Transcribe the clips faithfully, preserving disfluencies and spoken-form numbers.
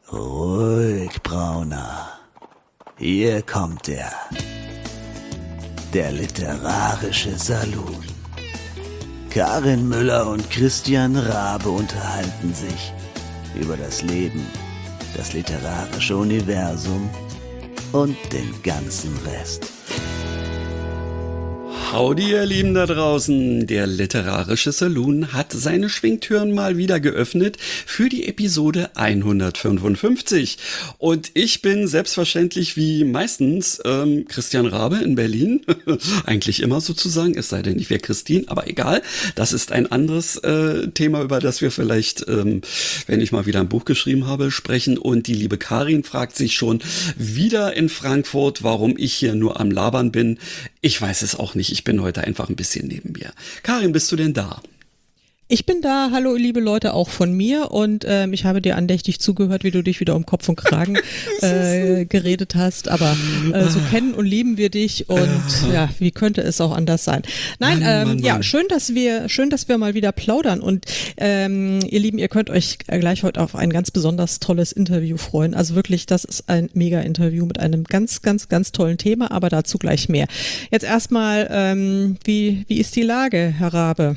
Ruhig, Brauner. Hier kommt er. Der literarische Saloon. Karin Müller und Christian Rabe unterhalten sich über das Leben, das literarische Universum und den ganzen Rest. Howdy, ihr Lieben da draußen. Der literarische Saloon hat seine Schwingtüren mal wieder geöffnet für die Episode hundertfünfundfünfzig. Und ich bin selbstverständlich wie meistens ähm, Christian Rabe in Berlin. Eigentlich immer sozusagen, es sei denn, ich wäre Christine, aber egal. Das ist ein anderes äh, Thema, über das wir vielleicht, ähm, wenn ich mal wieder ein Buch geschrieben habe, sprechen. Und die liebe Karin fragt sich schon wieder in Frankfurt, warum ich hier nur am Labern bin. Ich weiß es auch nicht. Ich bin heute einfach ein bisschen neben mir. Karin, bist du denn da? Ich bin da, hallo liebe Leute, auch von mir und ähm, ich habe dir andächtig zugehört, wie du dich wieder um Kopf und Kragen äh, geredet hast, aber äh, so kennen und lieben wir dich und ja, wie könnte es auch anders sein? Nein, Mann, ähm, Mann, ja, Mann. schön, dass wir, schön, dass wir mal wieder plaudern und ähm, ihr Lieben, ihr könnt euch gleich heute auf ein ganz besonders tolles Interview freuen. Also wirklich, das ist ein Mega-Interview mit einem ganz, ganz, ganz tollen Thema, aber dazu gleich mehr. Jetzt erstmal, ähm, wie, wie ist die Lage, Herr Rabe?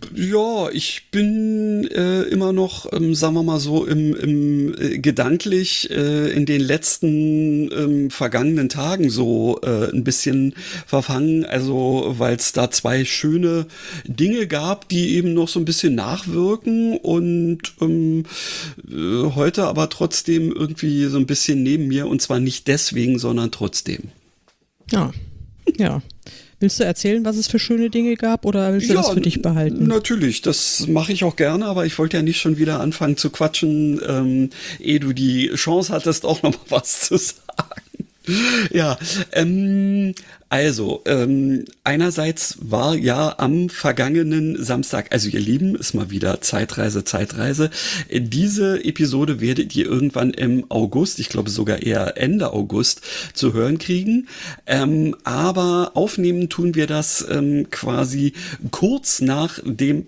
Ja, ich bin äh, immer noch, ähm, sagen wir mal so, im, im äh, gedanklich äh, in den letzten ähm, vergangenen Tagen so äh, ein bisschen verfangen. Also, weil es da zwei schöne Dinge gab, die eben noch so ein bisschen nachwirken und ähm, äh, heute aber trotzdem irgendwie so ein bisschen neben mir und zwar nicht deswegen, sondern trotzdem. Ja, ja. Willst du erzählen, was es für schöne Dinge gab oder willst du Ja, das für dich behalten? Natürlich, das mache ich auch gerne, aber ich wollte ja nicht schon wieder anfangen zu quatschen, ähm, ehe du die Chance hattest, auch noch mal was zu sagen. Ja, ähm, also, ähm, einerseits war ja am vergangenen Samstag, also ihr Lieben, ist mal wieder Zeitreise, Zeitreise. Diese Episode werdet ihr irgendwann im August, ich glaube sogar eher Ende August, zu hören kriegen. Ähm, aber aufnehmen tun wir das ähm, quasi kurz nach dem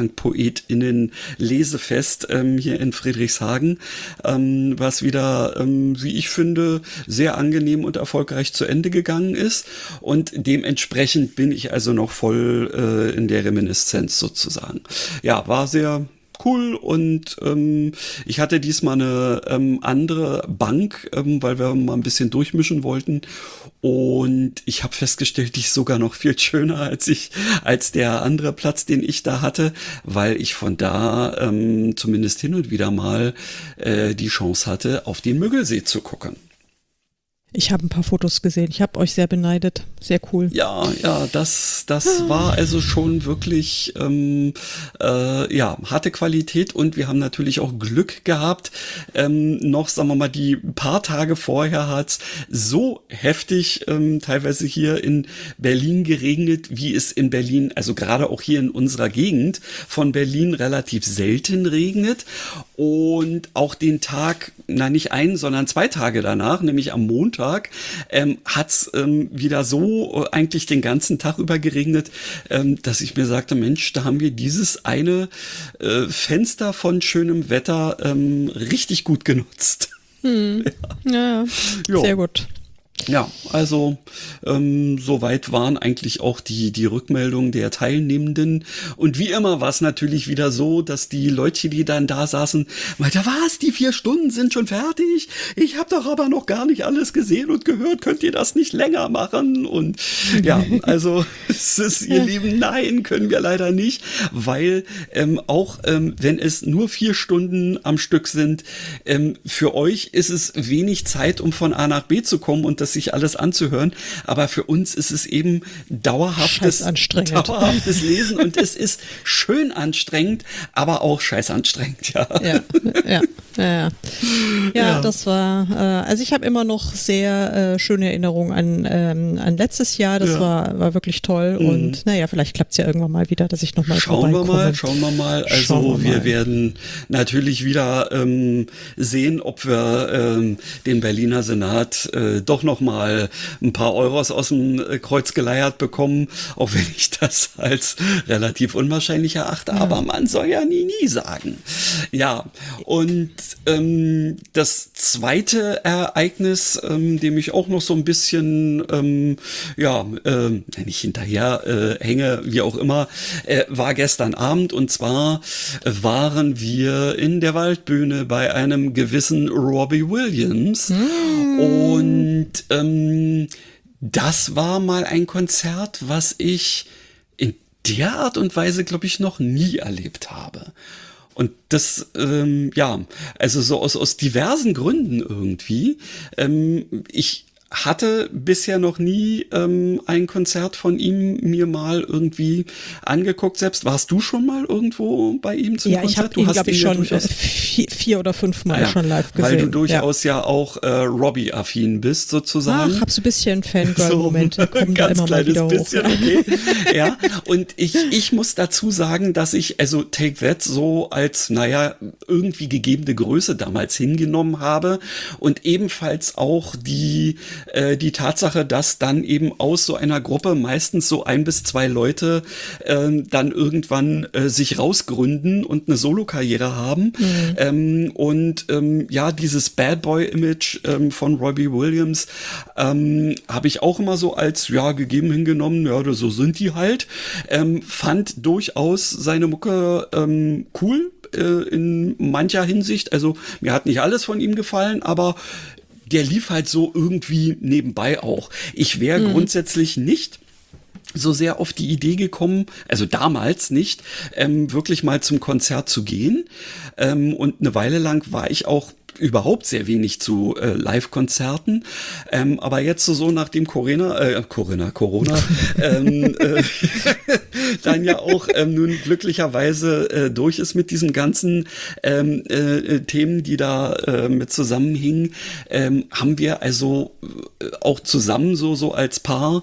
Parkbank-PoetInnen-Lesefest ähm, hier in Friedrichshagen, ähm, was wieder, ähm, wie ich finde, sehr angenehm und erfolgreich zu Ende gegangen ist. Und dementsprechend bin ich also noch voll äh, in der Reminiszenz sozusagen. Ja, war sehr cool und ähm, ich hatte diesmal eine ähm, andere Bank, ähm, weil wir mal ein bisschen durchmischen wollten. Und ich habe festgestellt, die ist sogar noch viel schöner als ich, als der andere Platz, den ich da hatte, weil ich von da ähm, zumindest hin und wieder mal äh, die Chance hatte, auf den Müggelsee zu gucken. Ich habe ein paar Fotos gesehen. Ich habe euch sehr beneidet. Sehr cool. Ja, ja, das, das war also schon wirklich, ähm, äh, ja, harte Qualität und wir haben natürlich auch Glück gehabt. Ähm, noch, sagen wir mal, die paar Tage vorher hat's so heftig ähm, teilweise hier in Berlin geregnet, wie es in Berlin, also gerade auch hier in unserer Gegend von Berlin relativ selten regnet. Und auch den Tag, na nicht einen, sondern zwei Tage danach, nämlich am Montag, ähm, hat's ähm, wieder so äh, eigentlich den ganzen Tag über geregnet, ähm, dass ich mir sagte, Mensch, da haben wir dieses eine äh, Fenster von schönem Wetter ähm, richtig gut genutzt. Hm. Ja, ja. Sehr gut. Ja, also ähm, soweit waren eigentlich auch die die Rückmeldungen der Teilnehmenden und wie immer war es natürlich wieder so, dass die Leute, die dann da saßen, meinte, was, die vier Stunden sind schon fertig? Ich habe doch aber noch gar nicht alles gesehen und gehört, könnt ihr das nicht länger machen? Und ja, also es ist, ihr Lieben, nein, können wir leider nicht, weil ähm, auch ähm, wenn es nur vier Stunden am Stück sind, ähm, für euch ist es wenig Zeit, um von A nach B zu kommen und das sich alles anzuhören, aber für uns ist es eben dauerhaftes, dauerhaftes Lesen und es ist schön anstrengend, aber auch scheiß anstrengend, ja. Ja, ja, ja, ja. ja das war, äh, also ich habe immer noch sehr äh, schöne Erinnerungen an, ähm, an letztes Jahr, das ja. war, war wirklich toll mhm. und naja, vielleicht klappt es ja irgendwann mal wieder, dass ich nochmal vorbeikomme. Schauen wir mal, schauen wir mal, also wir, wir mal. werden natürlich wieder ähm, sehen, ob wir ähm, den Berliner Senat äh, doch noch mal ein paar Euros aus dem Kreuz geleiert bekommen, auch wenn ich das als relativ unwahrscheinlich erachte, ja. aber man soll ja nie, nie sagen. Ja, und ähm, das zweite Ereignis, ähm, dem ich auch noch so ein bisschen, ähm, ja, äh, nicht hinterher äh, hänge, wie auch immer, äh, war gestern Abend. Und zwar waren wir in der Waldbühne bei einem gewissen Robbie Williams. Mm. Und ähm, das war mal ein Konzert, was ich in der Art und Weise, glaube ich, noch nie erlebt habe. Und das, ähm, ja, also so aus, aus diversen Gründen irgendwie. Ähm, ich hatte bisher noch nie ähm, ein Konzert von ihm mir mal irgendwie angeguckt. Selbst warst du schon mal irgendwo bei ihm zum ja, Konzert? Ja, ich habe ihn, glaube ich, schon ja vier, vier oder fünf Mal ah, ja. schon live gesehen. Weil du durchaus ja, ja auch äh, Robbie-affin bist, sozusagen. Ach, hab so ein bisschen Fangirl-Momente, so, kommen da immer mal wieder bisschen, hoch. Okay. Ja, und ich, ich muss dazu sagen, dass ich also Take That so als, naja, irgendwie gegebene Größe damals hingenommen habe und ebenfalls auch die die Tatsache, dass dann eben aus so einer Gruppe meistens so ein bis zwei Leute äh, dann irgendwann äh, sich rausgründen und eine Solokarriere haben. Mhm. Ähm, und ähm, ja, dieses Bad Boy-Image ähm, von Robbie Williams ähm, habe ich auch immer so als, ja, gegeben hingenommen, ja, so sind die halt. Ähm, fand durchaus seine Mucke ähm, cool äh, in mancher Hinsicht. Also mir hat nicht alles von ihm gefallen, aber der lief halt so irgendwie nebenbei auch. Ich wäre mhm. grundsätzlich nicht so sehr auf die Idee gekommen, also damals nicht, ähm, wirklich mal zum Konzert zu gehen. Ähm, und eine Weile lang war ich auch überhaupt sehr wenig zu äh, Live-Konzerten, ähm, aber jetzt so, so nach dem Corona, äh, Corona, Corona, ähm, äh, dann ja auch ähm, nun glücklicherweise äh, durch ist mit diesen ganzen ähm, äh, Themen, die da äh, mit zusammenhingen, ähm, haben wir also äh, auch zusammen so so als Paar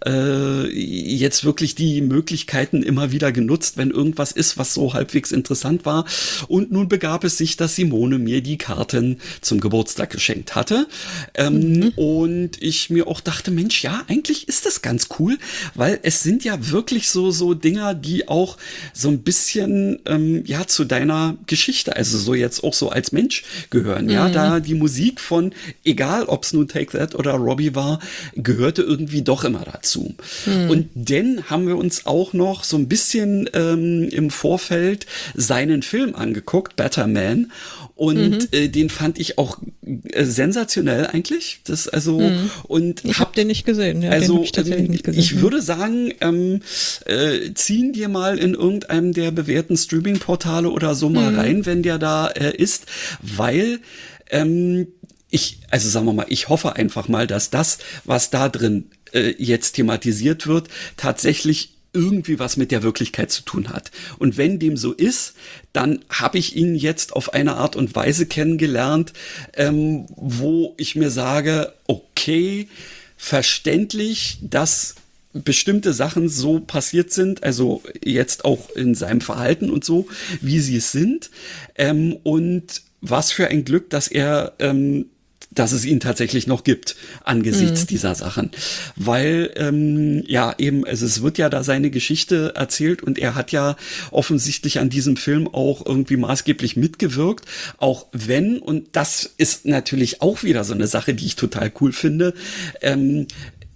äh, jetzt wirklich die Möglichkeiten immer wieder genutzt, wenn irgendwas ist, was so halbwegs interessant war. Und nun begab es sich, dass Simone mir die Karten zum Geburtstag geschenkt hatte. Ähm, mhm. Und ich mir auch dachte, Mensch, ja, eigentlich ist das ganz cool, weil es sind ja wirklich so, so Dinger, die auch so ein bisschen, ähm, ja, zu deiner Geschichte, also so jetzt auch so als Mensch gehören. Mhm. Ja, da die Musik von, egal ob es nun Take That oder Robbie war, gehörte irgendwie doch immer dazu. Mhm. Und dann haben wir uns auch noch so ein bisschen ähm, im Vorfeld seinen Film angeguckt, Better Man. Und mhm. äh, den fand ich auch äh, sensationell eigentlich. Das also mhm. und ich habe hab den nicht gesehen. Ja, also den hab ich tatsächlich ähm, nicht gesehen. Ich würde sagen, ähm, äh, ziehen dir mal in irgendeinem der bewährten Streaming-Portale oder so mal mhm. rein, wenn der da äh, ist, weil ähm, ich, also sagen wir mal, ich hoffe einfach mal, dass das, was da drin äh, jetzt thematisiert wird, tatsächlich irgendwie was mit der Wirklichkeit zu tun hat. Und wenn dem so ist, dann habe ich ihn jetzt auf eine Art und Weise kennengelernt, ähm, wo ich mir sage, okay, verständlich, dass bestimmte Sachen so passiert sind, also jetzt auch in seinem Verhalten und so, wie sie es sind. Ähm, und was für ein Glück, dass er ähm, dass es ihn tatsächlich noch gibt angesichts mhm. dieser Sachen. Weil, ähm, ja, eben, also es wird ja da seine Geschichte erzählt und er hat ja offensichtlich an diesem Film auch irgendwie maßgeblich mitgewirkt, auch wenn, und das ist natürlich auch wieder so eine Sache, die ich total cool finde, ähm,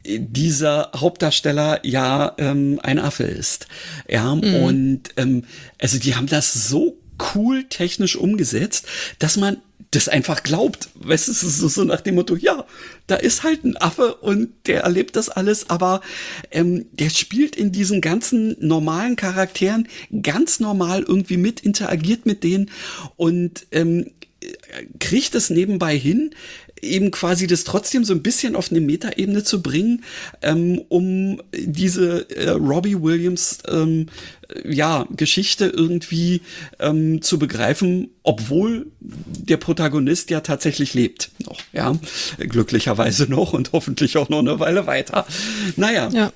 dieser Hauptdarsteller ja ähm, ein Affe ist. Ja, mhm. und ähm, also die haben das so cool technisch umgesetzt, dass man das einfach glaubt. Weißt du, es ist so nach dem Motto, ja, da ist halt ein Affe und der erlebt das alles, aber ähm, der spielt in diesen ganzen normalen Charakteren ganz normal irgendwie mit, interagiert mit denen und ähm, kriegt es nebenbei hin, eben quasi das trotzdem so ein bisschen auf eine Metaebene zu bringen, ähm, um diese äh, Robbie Williams ähm, ja, Geschichte irgendwie ähm, zu begreifen, obwohl der Protagonist ja tatsächlich lebt. Noch, ja, glücklicherweise noch und hoffentlich auch noch eine Weile weiter. Naja. Ja.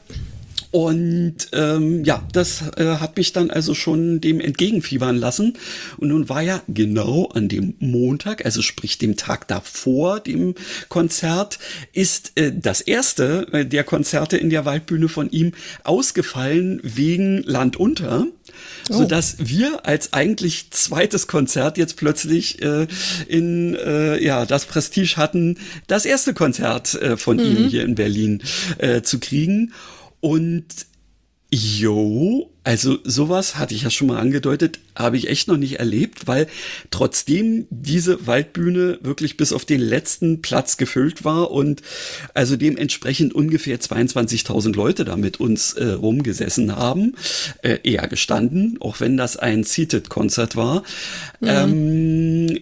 Und ähm, ja, das äh, hat mich dann also schon dem entgegenfiebern lassen. Und nun war ja genau an dem Montag, also sprich dem Tag davor dem Konzert, ist äh, das erste äh, der Konzerte in der Waldbühne von ihm ausgefallen wegen Land unter. Oh. Sodass wir als eigentlich zweites Konzert jetzt plötzlich äh, in äh, ja das Prestige hatten, das erste Konzert äh, von mhm. ihm hier in Berlin äh, zu kriegen. Und jo, also sowas hatte ich ja schon mal angedeutet, habe ich echt noch nicht erlebt, weil trotzdem diese Waldbühne wirklich bis auf den letzten Platz gefüllt war und also dementsprechend ungefähr zweiundzwanzigtausend Leute da mit uns äh, rumgesessen haben, äh, eher gestanden, auch wenn das ein Seated-Konzert war, mhm. ähm,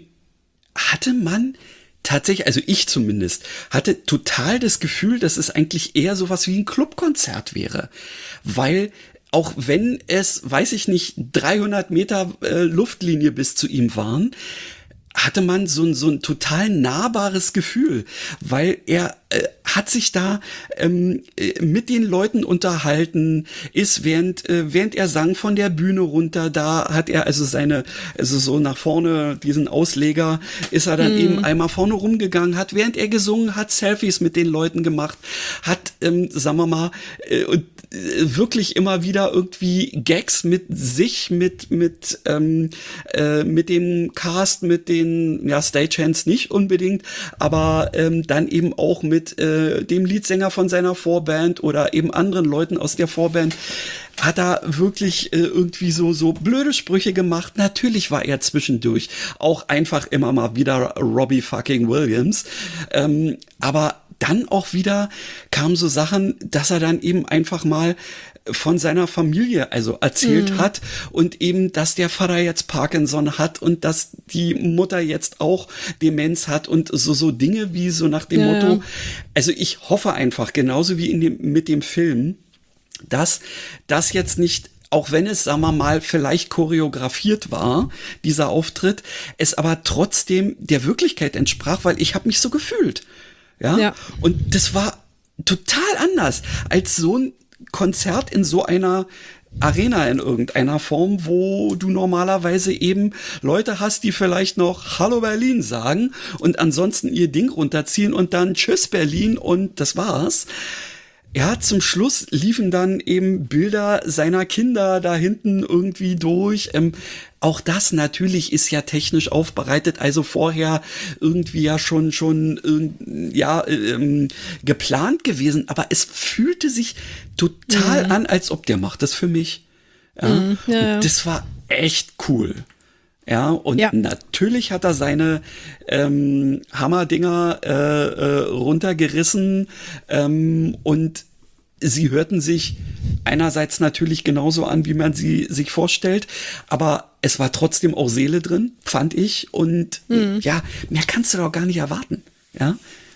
hatte man tatsächlich, also ich zumindest, hatte total das Gefühl, dass es eigentlich eher sowas wie ein Clubkonzert wäre. Weil auch wenn es, weiß ich nicht, dreihundert Meter äh, Luftlinie bis zu ihm waren, hatte man so ein, so ein total nahbares Gefühl, weil er äh, hat sich da ähm, mit den Leuten unterhalten, ist während äh, während er sang von der Bühne runter, da hat er also seine, also so nach vorne, diesen Ausleger, ist er dann mhm. eben einmal vorne rumgegangen, hat während er gesungen hat, Selfies mit den Leuten gemacht, hat, ähm, sagen wir mal, äh, und wirklich immer wieder irgendwie Gags mit sich, mit mit ähm, äh, mit dem Cast, mit den ja Stagehands nicht unbedingt, aber ähm, dann eben auch mit äh, dem Leadsänger von seiner Vorband oder eben anderen Leuten aus der Vorband. Hat er wirklich äh, irgendwie so so blöde Sprüche gemacht. Natürlich war er zwischendurch auch einfach immer mal wieder Robbie fucking Williams, ähm, aber dann auch wieder kamen so Sachen, dass er dann eben einfach mal von seiner Familie also erzählt mm. hat und eben, dass der Vater jetzt Parkinson hat und dass die Mutter jetzt auch Demenz hat und so so Dinge wie so nach dem ja. Motto, also ich hoffe einfach, genauso wie in dem, mit dem Film, dass das jetzt nicht, auch wenn es, sagen wir mal, vielleicht choreografiert war, dieser Auftritt, es aber trotzdem der Wirklichkeit entsprach, weil ich habe mich so gefühlt. Ja? ja. Und das war total anders als so ein Konzert in so einer Arena in irgendeiner Form, wo du normalerweise eben Leute hast, die vielleicht noch Hallo Berlin sagen und ansonsten ihr Ding runterziehen und dann Tschüss Berlin und das war's. Ja, zum Schluss liefen dann eben Bilder seiner Kinder da hinten irgendwie durch. Ähm, auch das natürlich ist ja technisch aufbereitet, also vorher irgendwie ja schon schon äh, ja ähm, geplant gewesen. Aber es fühlte sich total mhm. an, als ob der macht das für mich. Ja, mhm, ja, ja. Und das war echt cool. Ja, und ja. natürlich hat er seine ähm, Hammerdinger äh, äh, runtergerissen ähm, und sie hörten sich einerseits natürlich genauso an, wie man sie sich vorstellt, aber es war trotzdem auch Seele drin, fand ich. Und mhm. ja, mehr kannst du doch gar nicht erwarten. Ja.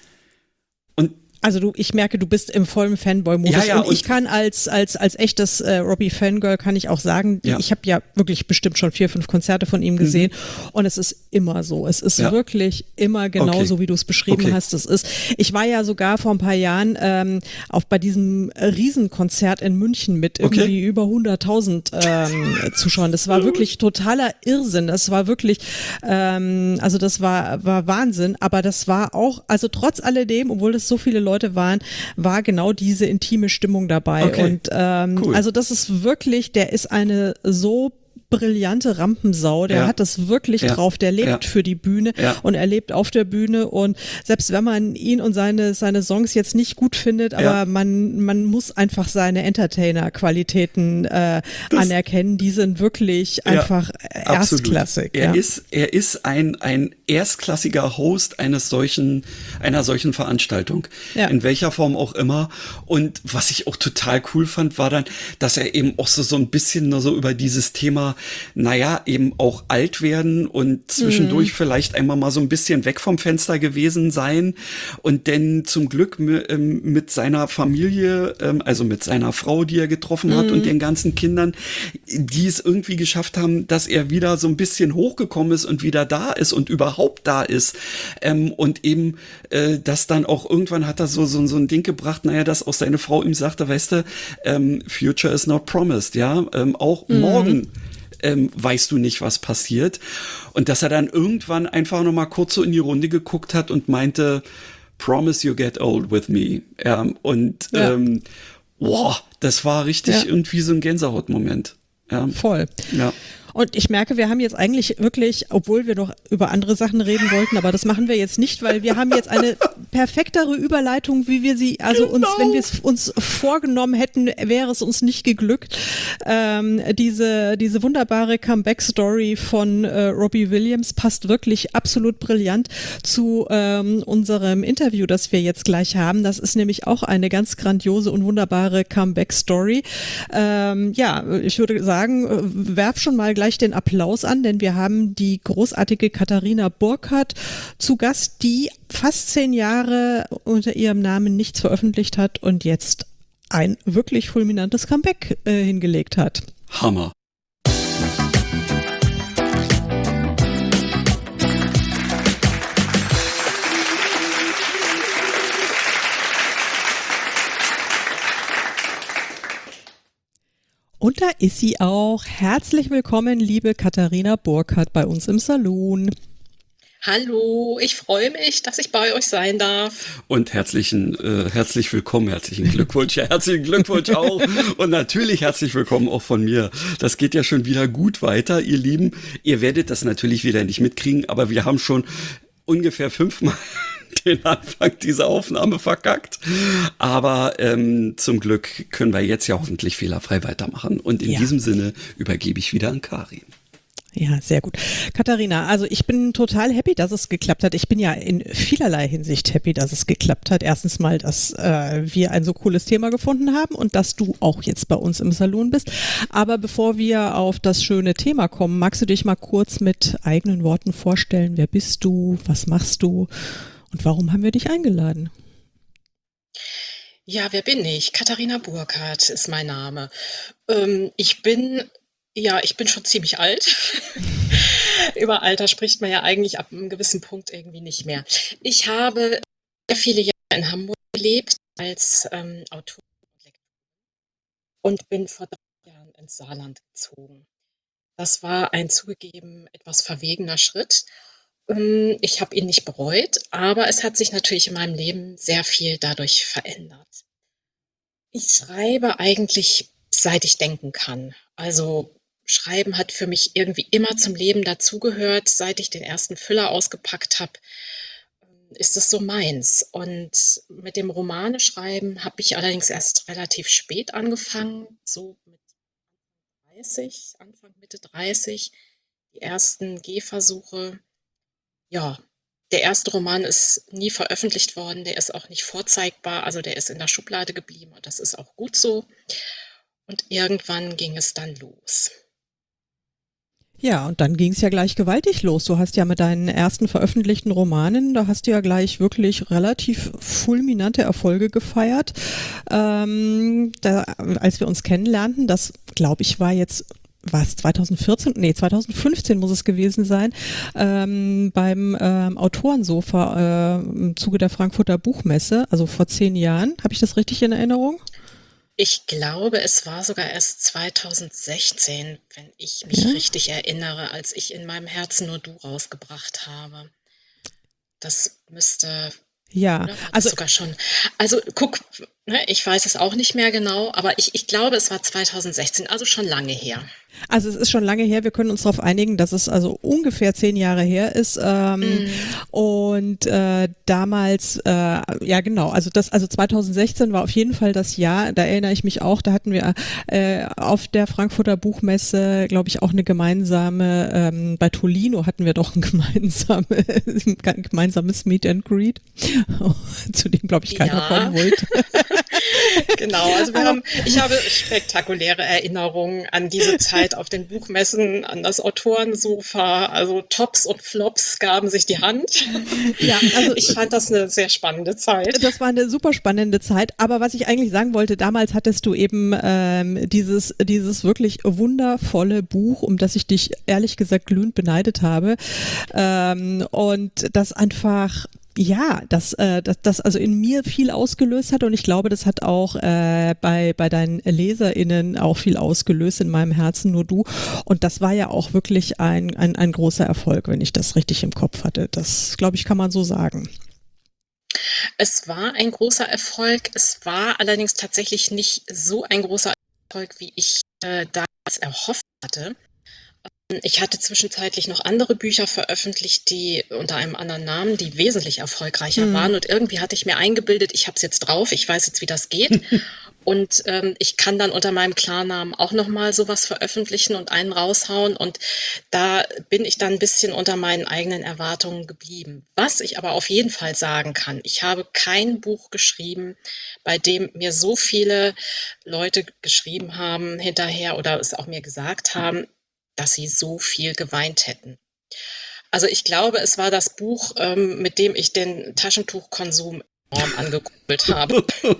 Und Also du, ich merke, du bist im vollen Fanboy-Modus ja, ja, und, und ich kann als als als echtes äh, Robbie-Fangirl kann ich auch sagen, ja. ich habe ja wirklich bestimmt schon vier, fünf Konzerte von ihm gesehen mhm. und es ist immer so. Es ist ja. wirklich immer genauso, okay. wie du es beschrieben okay. hast. Es ist. Ich war ja sogar vor ein paar Jahren ähm, auch bei diesem Riesenkonzert in München mit irgendwie okay. über hunderttausend ähm, Zuschauern. Das war wirklich totaler Irrsinn. Das war wirklich, ähm, also das war war Wahnsinn. Aber das war auch, also trotz alledem, obwohl es so viele Leute waren, war genau diese intime Stimmung dabei. Okay. Und ähm, cool. also das ist wirklich, der ist eine so brillante Rampensau, der ja. hat das wirklich ja. drauf, der lebt ja. für die Bühne ja. und er lebt auf der Bühne und selbst wenn man ihn und seine seine Songs jetzt nicht gut findet, aber ja. man man muss einfach seine Entertainer-Qualitäten äh, anerkennen, die sind wirklich ja. einfach erstklassig. Er ja. ist er ist ein ein erstklassiger Host eines solchen einer solchen Veranstaltung, ja. in welcher Form auch immer. Und was ich auch total cool fand, war dann, dass er eben auch so so ein bisschen nur so über dieses Thema, naja, eben auch alt werden und zwischendurch mhm. vielleicht einmal mal so ein bisschen weg vom Fenster gewesen sein und denn zum Glück mit seiner Familie, also mit seiner Frau, die er getroffen hat mhm. und den ganzen Kindern, die es irgendwie geschafft haben, dass er wieder so ein bisschen hochgekommen ist und wieder da ist und überhaupt da ist und eben, dass dann auch irgendwann hat er so, so, so ein Ding gebracht, naja, dass auch seine Frau ihm sagte, weißt du, future is not promised, ja, auch mhm. morgen Ähm, weißt du nicht, was passiert. Und dass er dann irgendwann einfach noch mal kurz so in die Runde geguckt hat und meinte, promise you get old with me. Ja, und ja. Ähm, wow, das war richtig ja. irgendwie so ein Gänsehautmoment. Ja. Voll. Ja. Und ich merke, wir haben jetzt eigentlich wirklich, obwohl wir noch über andere Sachen reden wollten, aber das machen wir jetzt nicht, weil wir haben jetzt eine perfektere Überleitung, wie wir sie, also uns, Genau. wenn wir es uns vorgenommen hätten, wäre es uns nicht geglückt. Ähm, diese, diese wunderbare Comeback-Story von äh, Robbie Williams passt wirklich absolut brillant zu ähm, unserem Interview, das wir jetzt gleich haben. Das ist nämlich auch eine ganz grandiose und wunderbare Comeback-Story. Ähm, ja, ich würde sagen, werf schon mal gleich den Applaus an, denn wir haben die großartige Katharina Burkhardt zu Gast, die fast zehn Jahre unter ihrem Namen nichts veröffentlicht hat und jetzt ein wirklich fulminantes Comeback äh, hingelegt hat. Hammer. Und da ist sie auch. Herzlich willkommen, liebe Katharina Burkhardt, bei uns im Salon. Hallo, ich freue mich, dass ich bei euch sein darf. Und herzlichen, äh, herzlich willkommen, herzlichen Glückwunsch, ja, herzlichen Glückwunsch auch. Und natürlich herzlich willkommen auch von mir. Das geht ja schon wieder gut weiter, ihr Lieben. Ihr werdet das natürlich wieder nicht mitkriegen, aber wir haben schon ungefähr fünfmal den Anfang dieser Aufnahme verkackt. Aber ähm, zum Glück können wir jetzt ja hoffentlich fehlerfrei weitermachen. Und in Ja. diesem Sinne übergebe ich wieder an Karin. Ja, sehr gut. Katharina, also ich bin total happy, dass es geklappt hat. Ich bin ja in vielerlei Hinsicht happy, dass es geklappt hat. Erstens mal, dass äh, wir ein so cooles Thema gefunden haben und dass du auch jetzt bei uns im Salon bist. Aber bevor wir auf das schöne Thema kommen, magst du dich mal kurz mit eigenen Worten vorstellen? Wer bist du? Was machst du? Und warum haben wir dich eingeladen? Ja, wer bin ich? Katharina Burkhardt ist mein Name. Ähm, ich bin, ja, ich bin schon ziemlich alt. Über Alter spricht man ja eigentlich ab einem gewissen Punkt irgendwie nicht mehr. Ich habe sehr viele Jahre in Hamburg gelebt als ähm, Autorin und bin vor drei Jahren ins Saarland gezogen. Das war ein zugegeben etwas verwegener Schritt. Ähm, Ich habe ihn nicht bereut, aber es hat sich natürlich in meinem Leben sehr viel dadurch verändert. Ich schreibe eigentlich, seit ich denken kann. Also Schreiben hat für mich irgendwie immer zum Leben dazugehört. Seit ich den ersten Füller ausgepackt habe, ist es so meins. Und mit dem Romane schreiben habe ich allerdings erst relativ spät angefangen, so mit dreißig, Anfang Mitte dreißig, die ersten Gehversuche. Ja, der erste Roman ist nie veröffentlicht worden, der ist auch nicht vorzeigbar, also der ist in der Schublade geblieben und das ist auch gut so. Und irgendwann ging es dann los. Ja, und dann ging es ja gleich gewaltig los. Du hast ja mit deinen ersten veröffentlichten Romanen, da hast du ja gleich wirklich relativ fulminante Erfolge gefeiert. Ähm, da, als wir uns kennenlernten, das glaube ich war jetzt was, zwanzig vierzehn? Nee, zwanzig fünfzehn muss es gewesen sein, ähm, beim ähm, Autorensofa äh, im Zuge der Frankfurter Buchmesse, also vor zehn Jahren. Habe ich das richtig in Erinnerung? Ich glaube, es war sogar erst zwanzig sechzehn, wenn ich mich Ja. richtig erinnere, als ich in meinem Herzen nur du rausgebracht habe. Das müsste, Ja, oder war das also sogar schon? Also guck, ne, ich weiß es auch nicht mehr genau, aber ich, ich glaube, es war zwanzig sechzehn, also schon lange her. Also es ist schon lange her, wir können uns darauf einigen, dass es also ungefähr zehn Jahre her ist. Ähm, Mhm. Und äh, damals, äh, ja genau, also das, also zwanzig sechzehn war auf jeden Fall das Jahr, da erinnere ich mich auch, da hatten wir äh, auf der Frankfurter Buchmesse, glaube ich, auch eine gemeinsame, ähm, bei Tolino hatten wir doch ein gemeinsame, ein gemeinsames Meet and Greet, zu dem, glaube ich, keiner Ja. kommen wollte. Genau, also wir Aber- haben, ich habe spektakuläre Erinnerungen an diese Zeit auf den Buchmessen, an das Autorensofa. Also Tops und Flops gaben sich die Hand. Ja, also Ich fand das eine sehr spannende Zeit. das war eine super spannende Zeit, aber was ich eigentlich sagen wollte, damals hattest du eben ähm, dieses, dieses wirklich wundervolle Buch, um das ich dich ehrlich gesagt glühend beneidet habe, ähm, und das einfach, ja, das, äh, das, das also in mir viel ausgelöst hat und ich glaube, das hat auch äh, bei, bei deinen LeserInnen auch viel ausgelöst, in meinem Herzen nur du, und das war ja auch wirklich ein, ein, ein großer Erfolg, wenn ich das richtig im Kopf hatte. Das, glaube ich, kann man so sagen. Es war ein großer Erfolg. Es war allerdings tatsächlich nicht so ein großer Erfolg, wie ich äh, damals erhofft hatte. Ich hatte zwischenzeitlich noch andere Bücher veröffentlicht, die unter einem anderen Namen, die wesentlich erfolgreicher Mhm. waren. Und irgendwie hatte ich mir eingebildet, ich habe es jetzt drauf, ich weiß jetzt, wie das geht. Und ähm, ich kann dann unter meinem Klarnamen auch nochmal sowas veröffentlichen und einen raushauen. Und da bin ich dann ein bisschen unter meinen eigenen Erwartungen geblieben. Was ich aber auf jeden Fall sagen kann, ich habe kein Buch geschrieben, bei dem mir so viele Leute geschrieben haben hinterher oder es auch mir gesagt haben, dass sie so viel geweint hätten. Also ich glaube, es war das Buch, ähm, mit dem ich den Taschentuchkonsum enorm angekurbelt habe.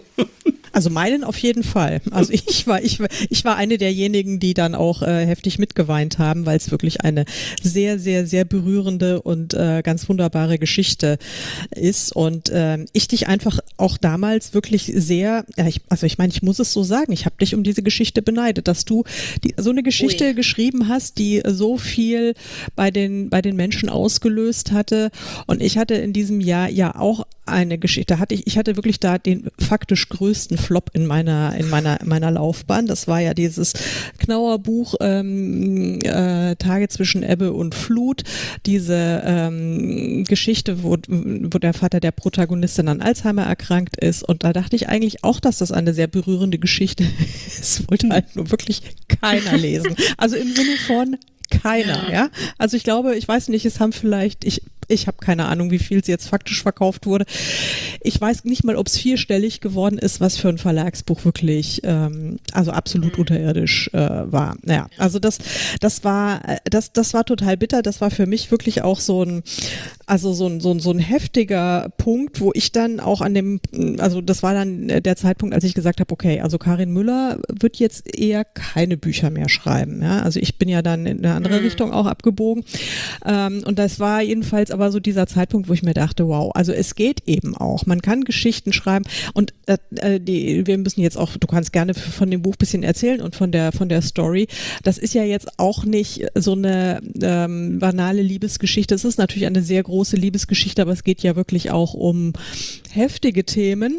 Also meinen auf jeden Fall. Also ich war, ich war, ich war eine derjenigen, die dann auch äh, heftig mitgeweint haben, weil es wirklich eine sehr, sehr, sehr berührende und äh, ganz wunderbare Geschichte ist. Und äh, ich dich einfach auch damals wirklich sehr, ja, ich, also ich meine, ich muss es so sagen, ich habe dich um diese Geschichte beneidet, dass du die, so eine Geschichte Ui. geschrieben hast, die so viel bei den, bei den Menschen ausgelöst hatte. Und ich hatte in diesem Jahr ja auch eine Geschichte, hatte ich, ich hatte wirklich da den faktisch größten Flop in meiner, in meiner, meiner Laufbahn. Das war ja dieses Knauer Buch, ähm, äh, Tage zwischen Ebbe und Flut, diese ähm, Geschichte, wo, wo der Vater der Protagonistin an Alzheimer erkrankt ist. Und da dachte ich eigentlich auch, dass das eine sehr berührende Geschichte ist. Wollte halt nur wirklich keiner lesen. Also im Sinne von keiner, ja. ja. Also ich glaube, ich weiß nicht, es haben vielleicht, ich Ich habe keine Ahnung, wie viel sie jetzt faktisch verkauft wurde. Ich weiß nicht mal, ob es vierstellig geworden ist, was für ein Verlagsbuch wirklich, ähm, also absolut mhm. unterirdisch äh, war. Naja, also das, das war, das, das war total bitter. Das war für mich wirklich auch so ein, also so ein, so ein, so ein heftiger Punkt, wo ich dann auch an dem, also das war dann der Zeitpunkt, als ich gesagt habe, okay, also Karin Müller wird jetzt eher keine Bücher mehr schreiben. Ja, also ich bin ja dann in eine andere mhm. Richtung auch abgebogen. Ähm, und das war jedenfalls aber so dieser Zeitpunkt, wo ich mir dachte, wow, also es geht eben auch. Man kann Geschichten schreiben und äh, die, wir müssen jetzt auch, du kannst gerne von dem Buch ein bisschen erzählen und von der von der Story. Das ist ja jetzt auch nicht so eine ähm, banale Liebesgeschichte. Es ist natürlich eine sehr große Liebesgeschichte, aber es geht ja wirklich auch um heftige Themen.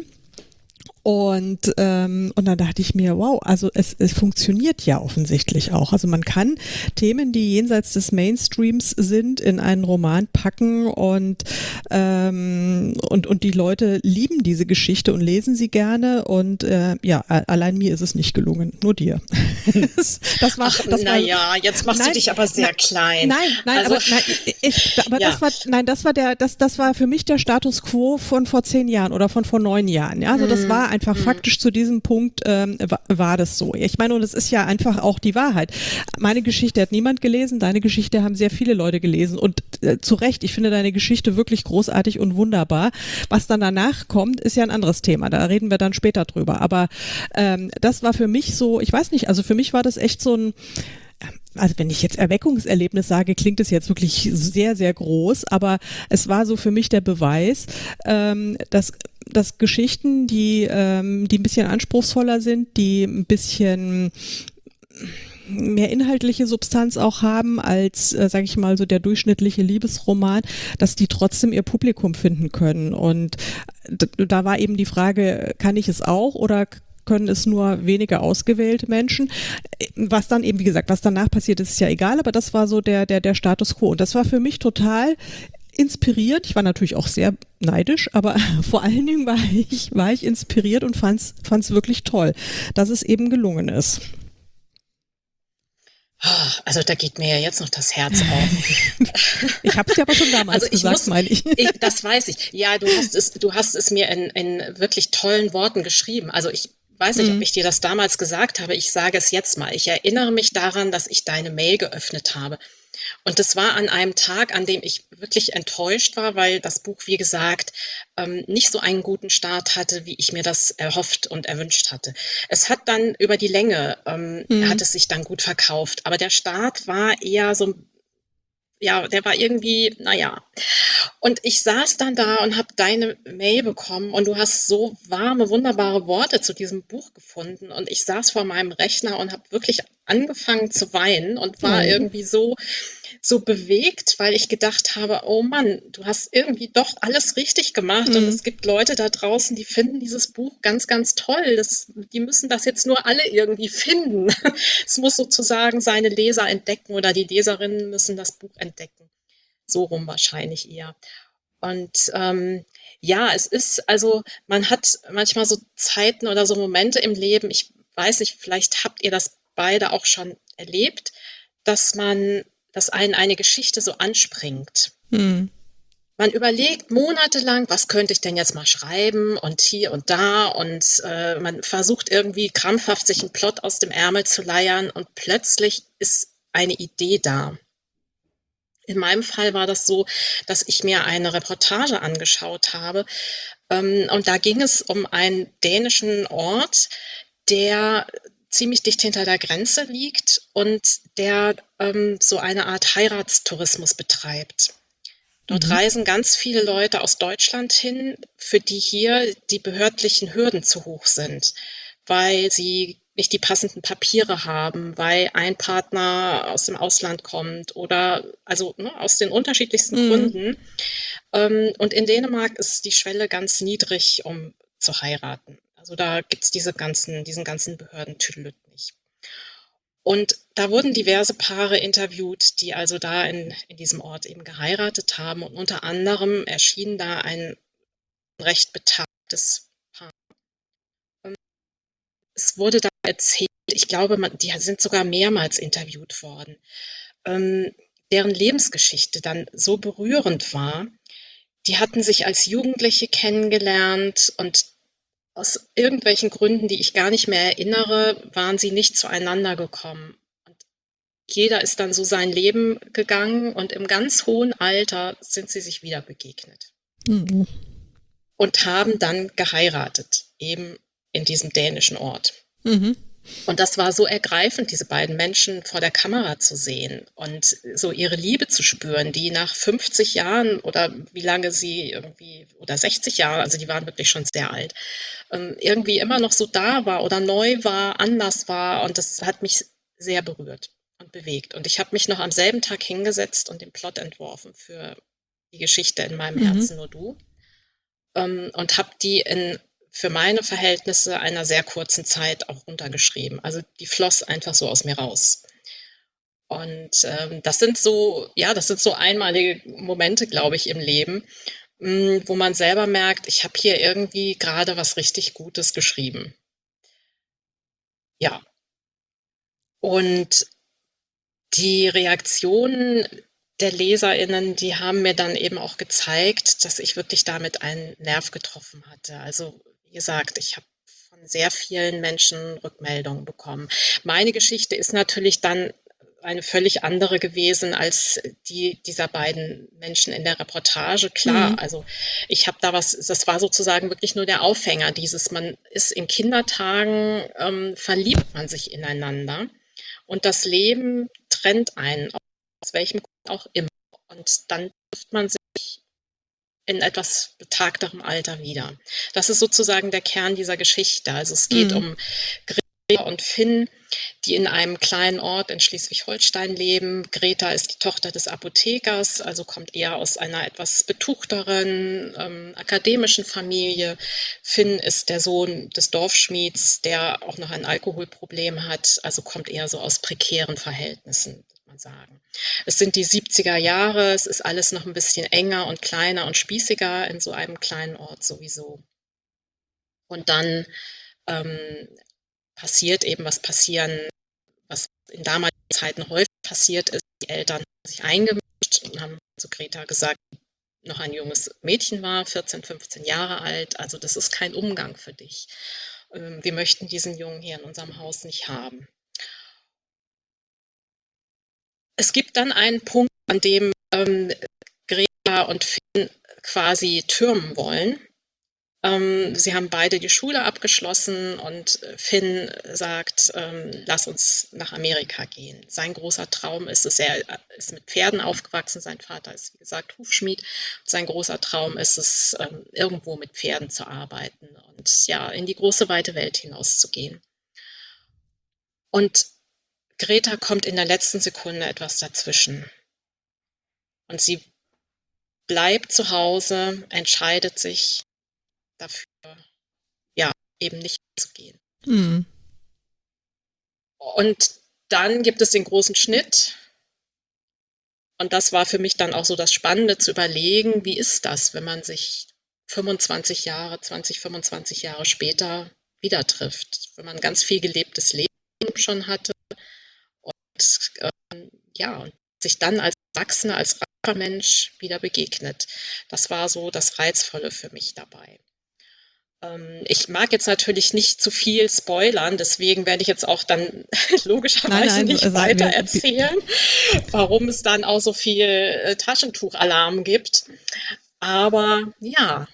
Und, ähm, und dann dachte ich mir, wow, also es, es funktioniert ja offensichtlich auch. Also man kann Themen, die jenseits des Mainstreams sind, in einen Roman packen und, ähm, und, und die Leute lieben diese Geschichte und lesen sie gerne. Und äh, ja, allein mir ist es nicht gelungen, nur dir. das, das war, Ach, das naja, war, jetzt machst nein, du dich aber sehr nein, klein. Nein, nein, also, aber, nein, ich, aber ja. das war, nein, das war der, das, das war für mich der Status quo von vor zehn Jahren oder von vor neun Jahren. Ja, also das war einfach mhm. faktisch zu diesem Punkt ähm, war, war das so. Ich meine, und es ist ja einfach auch die Wahrheit. Meine Geschichte hat niemand gelesen, deine Geschichte haben sehr viele Leute gelesen und äh, zu Recht, ich finde deine Geschichte wirklich großartig und wunderbar. Was dann danach kommt, ist ja ein anderes Thema. Da reden wir dann später drüber. Aber ähm, das war für mich so, ich weiß nicht, also für mich war das echt so ein, also wenn ich jetzt Erweckungserlebnis sage, klingt es jetzt wirklich sehr, sehr groß, aber es war so für mich der Beweis, ähm, dass dass Geschichten, die, ähm, die ein bisschen anspruchsvoller sind, die ein bisschen mehr inhaltliche Substanz auch haben als, äh, sage ich mal, so der durchschnittliche Liebesroman, dass die trotzdem ihr Publikum finden können. Und d- da war eben die Frage, kann ich es auch oder können es nur wenige ausgewählte Menschen. Was dann eben, wie gesagt, was danach passiert ist, ist ja egal, aber das war so der, der, der Status quo. Und das war für mich total inspiriert. Ich war natürlich auch sehr neidisch, aber vor allen Dingen war ich, war ich inspiriert und fand es wirklich toll, dass es eben gelungen ist. Also da geht mir ja jetzt noch das Herz auf. Ich habe es ja aber schon damals also ich gesagt, muss, meine ich. ich. Das weiß ich. Ja, du hast es, du hast es mir in, in wirklich tollen Worten geschrieben. Also ich weiß nicht, mhm. ob ich dir das damals gesagt habe. Ich sage es jetzt mal. Ich erinnere mich daran, dass ich deine Mail geöffnet habe. Und das war an einem Tag, an dem ich wirklich enttäuscht war, weil das Buch, wie gesagt, ähm, nicht so einen guten Start hatte, wie ich mir das erhofft und erwünscht hatte. Es hat dann über die Länge, ähm, mhm. hat es sich dann gut verkauft. Aber der Start war eher so, ja, der war irgendwie, naja. Und ich saß dann da und habe deine Mail bekommen und du hast so warme, wunderbare Worte zu diesem Buch gefunden. Und ich saß vor meinem Rechner und habe wirklich angefangen zu weinen und war mhm. irgendwie so, so bewegt, weil ich gedacht habe, oh Mann, du hast irgendwie doch alles richtig gemacht und Mhm. es gibt Leute da draußen, die finden dieses Buch ganz, ganz toll. Das, die müssen das jetzt nur alle irgendwie finden. Es muss sozusagen seine Leser entdecken oder die Leserinnen müssen das Buch entdecken. So rum wahrscheinlich eher. Und ähm, ja, es ist, also man hat manchmal so Zeiten oder so Momente im Leben, ich weiß nicht, vielleicht habt ihr das beide auch schon erlebt, dass man, dass einen eine Geschichte so anspringt. Mhm. Man überlegt monatelang, was könnte ich denn jetzt mal schreiben und hier und da und äh, man versucht irgendwie krampfhaft sich einen Plot aus dem Ärmel zu leiern und plötzlich ist eine Idee da. In meinem Fall war das so, dass ich mir eine Reportage angeschaut habe, ähm, und da ging es um einen dänischen Ort, der ziemlich dicht hinter der Grenze liegt und der ähm, so eine Art Heiratstourismus betreibt. Dort Mhm. reisen ganz viele Leute aus Deutschland hin, für die hier die behördlichen Hürden zu hoch sind, weil sie nicht die passenden Papiere haben, weil ein Partner aus dem Ausland kommt oder also ne, aus den unterschiedlichsten Mhm. Gründen. Ähm, und in Dänemark ist die Schwelle ganz niedrig, um zu heiraten. Also da gibt's diese ganzen, diesen ganzen Behördentüdelüt nicht. Und da wurden diverse Paare interviewt, die also da in, in diesem Ort eben geheiratet haben. Und unter anderem erschien da ein recht betagtes Paar. Ähm, Es wurde da erzählt, ich glaube, man, die sind sogar mehrmals interviewt worden, ähm, deren Lebensgeschichte dann so berührend war. Die hatten sich als Jugendliche kennengelernt und aus irgendwelchen Gründen, die ich gar nicht mehr erinnere, waren sie nicht zueinander gekommen. Und jeder ist dann so sein Leben gegangen und im ganz hohen Alter sind sie sich wieder begegnet Mhm. und haben dann geheiratet, eben in diesem dänischen Ort. Mhm. Und das war so ergreifend, diese beiden Menschen vor der Kamera zu sehen und so ihre Liebe zu spüren, die nach fünfzig Jahren oder wie lange sie irgendwie, oder sechzig Jahre, also die waren wirklich schon sehr alt, ähm, irgendwie immer noch so da war oder neu war, anders war. Und das hat mich sehr berührt und bewegt. Und ich habe mich noch am selben Tag hingesetzt und den Plot entworfen für die Geschichte In meinem Mhm. Herzen nur du, ähm, und habe die in für meine Verhältnisse einer sehr kurzen Zeit auch runtergeschrieben. Also die floss einfach so aus mir raus. Und ähm, das sind so, ja, das sind so einmalige Momente, glaube ich, im Leben, mh, wo man selber merkt, ich habe hier irgendwie gerade was richtig Gutes geschrieben. Ja, und die Reaktionen der LeserInnen, die haben mir dann eben auch gezeigt, dass ich wirklich damit einen Nerv getroffen hatte. Also, wie gesagt, ich habe von sehr vielen Menschen Rückmeldungen bekommen. Meine Geschichte ist natürlich dann eine völlig andere gewesen als die dieser beiden Menschen in der Reportage. Mhm. Klar, also ich habe da was, das war sozusagen wirklich nur der Aufhänger, dieses, man ist in Kindertagen, ähm, verliebt man sich ineinander und das Leben trennt einen, aus welchem Grund auch immer. Und dann trifft man sich in etwas betagterem Alter wieder. Das ist sozusagen der Kern dieser Geschichte. Also es geht Mhm. um Greta und Finn, die in einem kleinen Ort in Schleswig-Holstein leben. Greta ist die Tochter des Apothekers, also kommt eher aus einer etwas betuchteren, ähm, akademischen Familie. Finn ist der Sohn des Dorfschmieds, der auch noch ein Alkoholproblem hat, also kommt eher so aus prekären Verhältnissen, würde man sagen. Es sind die siebziger Jahre, es ist alles noch ein bisschen enger und kleiner und spießiger in so einem kleinen Ort sowieso. Und dann ähm, passiert eben, was passieren, was in damaligen Zeiten häufig passiert ist. Die Eltern haben sich eingemischt und haben zu Greta gesagt, noch ein junges Mädchen war, vierzehn, fünfzehn Jahre alt, also das ist kein Umgang für dich. Ähm, wir möchten diesen Jungen hier in unserem Haus nicht haben. Es gibt dann einen Punkt, an dem ähm, Greta und Finn quasi türmen wollen. Ähm, sie haben beide die Schule abgeschlossen und Finn sagt, ähm, lass uns nach Amerika gehen. Sein großer Traum ist es, er ist mit Pferden aufgewachsen, sein Vater ist, wie gesagt, Hufschmied. Sein großer Traum ist es, ähm, irgendwo mit Pferden zu arbeiten und ja, in die große, weite Welt hinauszugehen. Und Greta kommt in der letzten Sekunde etwas dazwischen. Und sie bleibt zu Hause, entscheidet sich dafür, ja, eben nicht zu gehen. Mhm. Und dann gibt es den großen Schnitt. Und das war für mich dann auch so das Spannende zu überlegen, wie ist das, wenn man sich fünfundzwanzig Jahre, zwanzig, fünfundzwanzig Jahre später wieder trifft, wenn man ganz viel gelebtes Leben schon hatte und ähm, ja, und sich dann als Erwachsener, als reifer Mensch wieder begegnet. Das war so das Reizvolle für mich dabei. Ähm, ich mag jetzt natürlich nicht zu viel spoilern, deswegen werde ich jetzt auch dann logischerweise Nein, nein, nicht also, weiter wir- erzählen, warum es dann auch so viel äh, Taschentuchalarm gibt. Aber ja,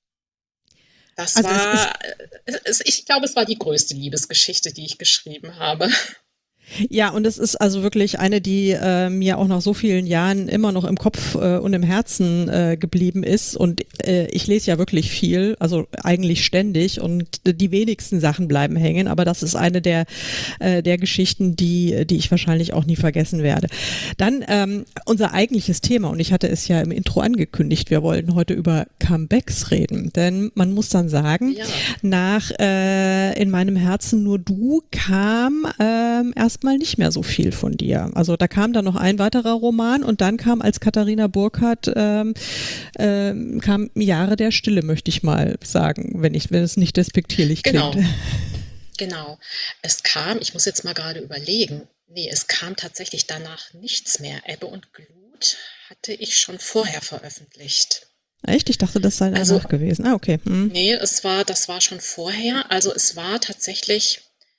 das Also es ist war, äh, es, ich glaube, es war die größte Liebesgeschichte, die ich geschrieben habe. Ja, und es ist also wirklich eine, die äh, mir auch nach so vielen Jahren immer noch im Kopf äh, und im Herzen äh, geblieben ist. Und äh, ich lese ja wirklich viel, also eigentlich ständig. Und die wenigsten Sachen bleiben hängen. Aber das ist eine der äh, der Geschichten, die die ich wahrscheinlich auch nie vergessen werde. Dann ähm, unser eigentliches Thema. Und ich hatte es ja im Intro angekündigt. Wir wollten heute über Comebacks reden. Denn man muss dann sagen, Ja. nach äh, In meinem Herzen nur du kam ähm, erstmal nicht mehr so viel von dir. Also da kam dann noch ein weiterer Roman und dann kam als Katharina Burkhardt ähm, ähm, kam Jahre der Stille, möchte ich mal sagen, wenn ich, wenn es nicht despektierlich Genau. klingt. Genau. Es kam, ich muss jetzt mal gerade überlegen, nee, es kam tatsächlich danach nichts mehr. Ebbe und Glut hatte ich schon vorher veröffentlicht. Echt? Ich dachte, das sei danach Also- gewesen. Ah, okay. Hm. Nee, es war, das war schon vorher. Also es war tatsächlich,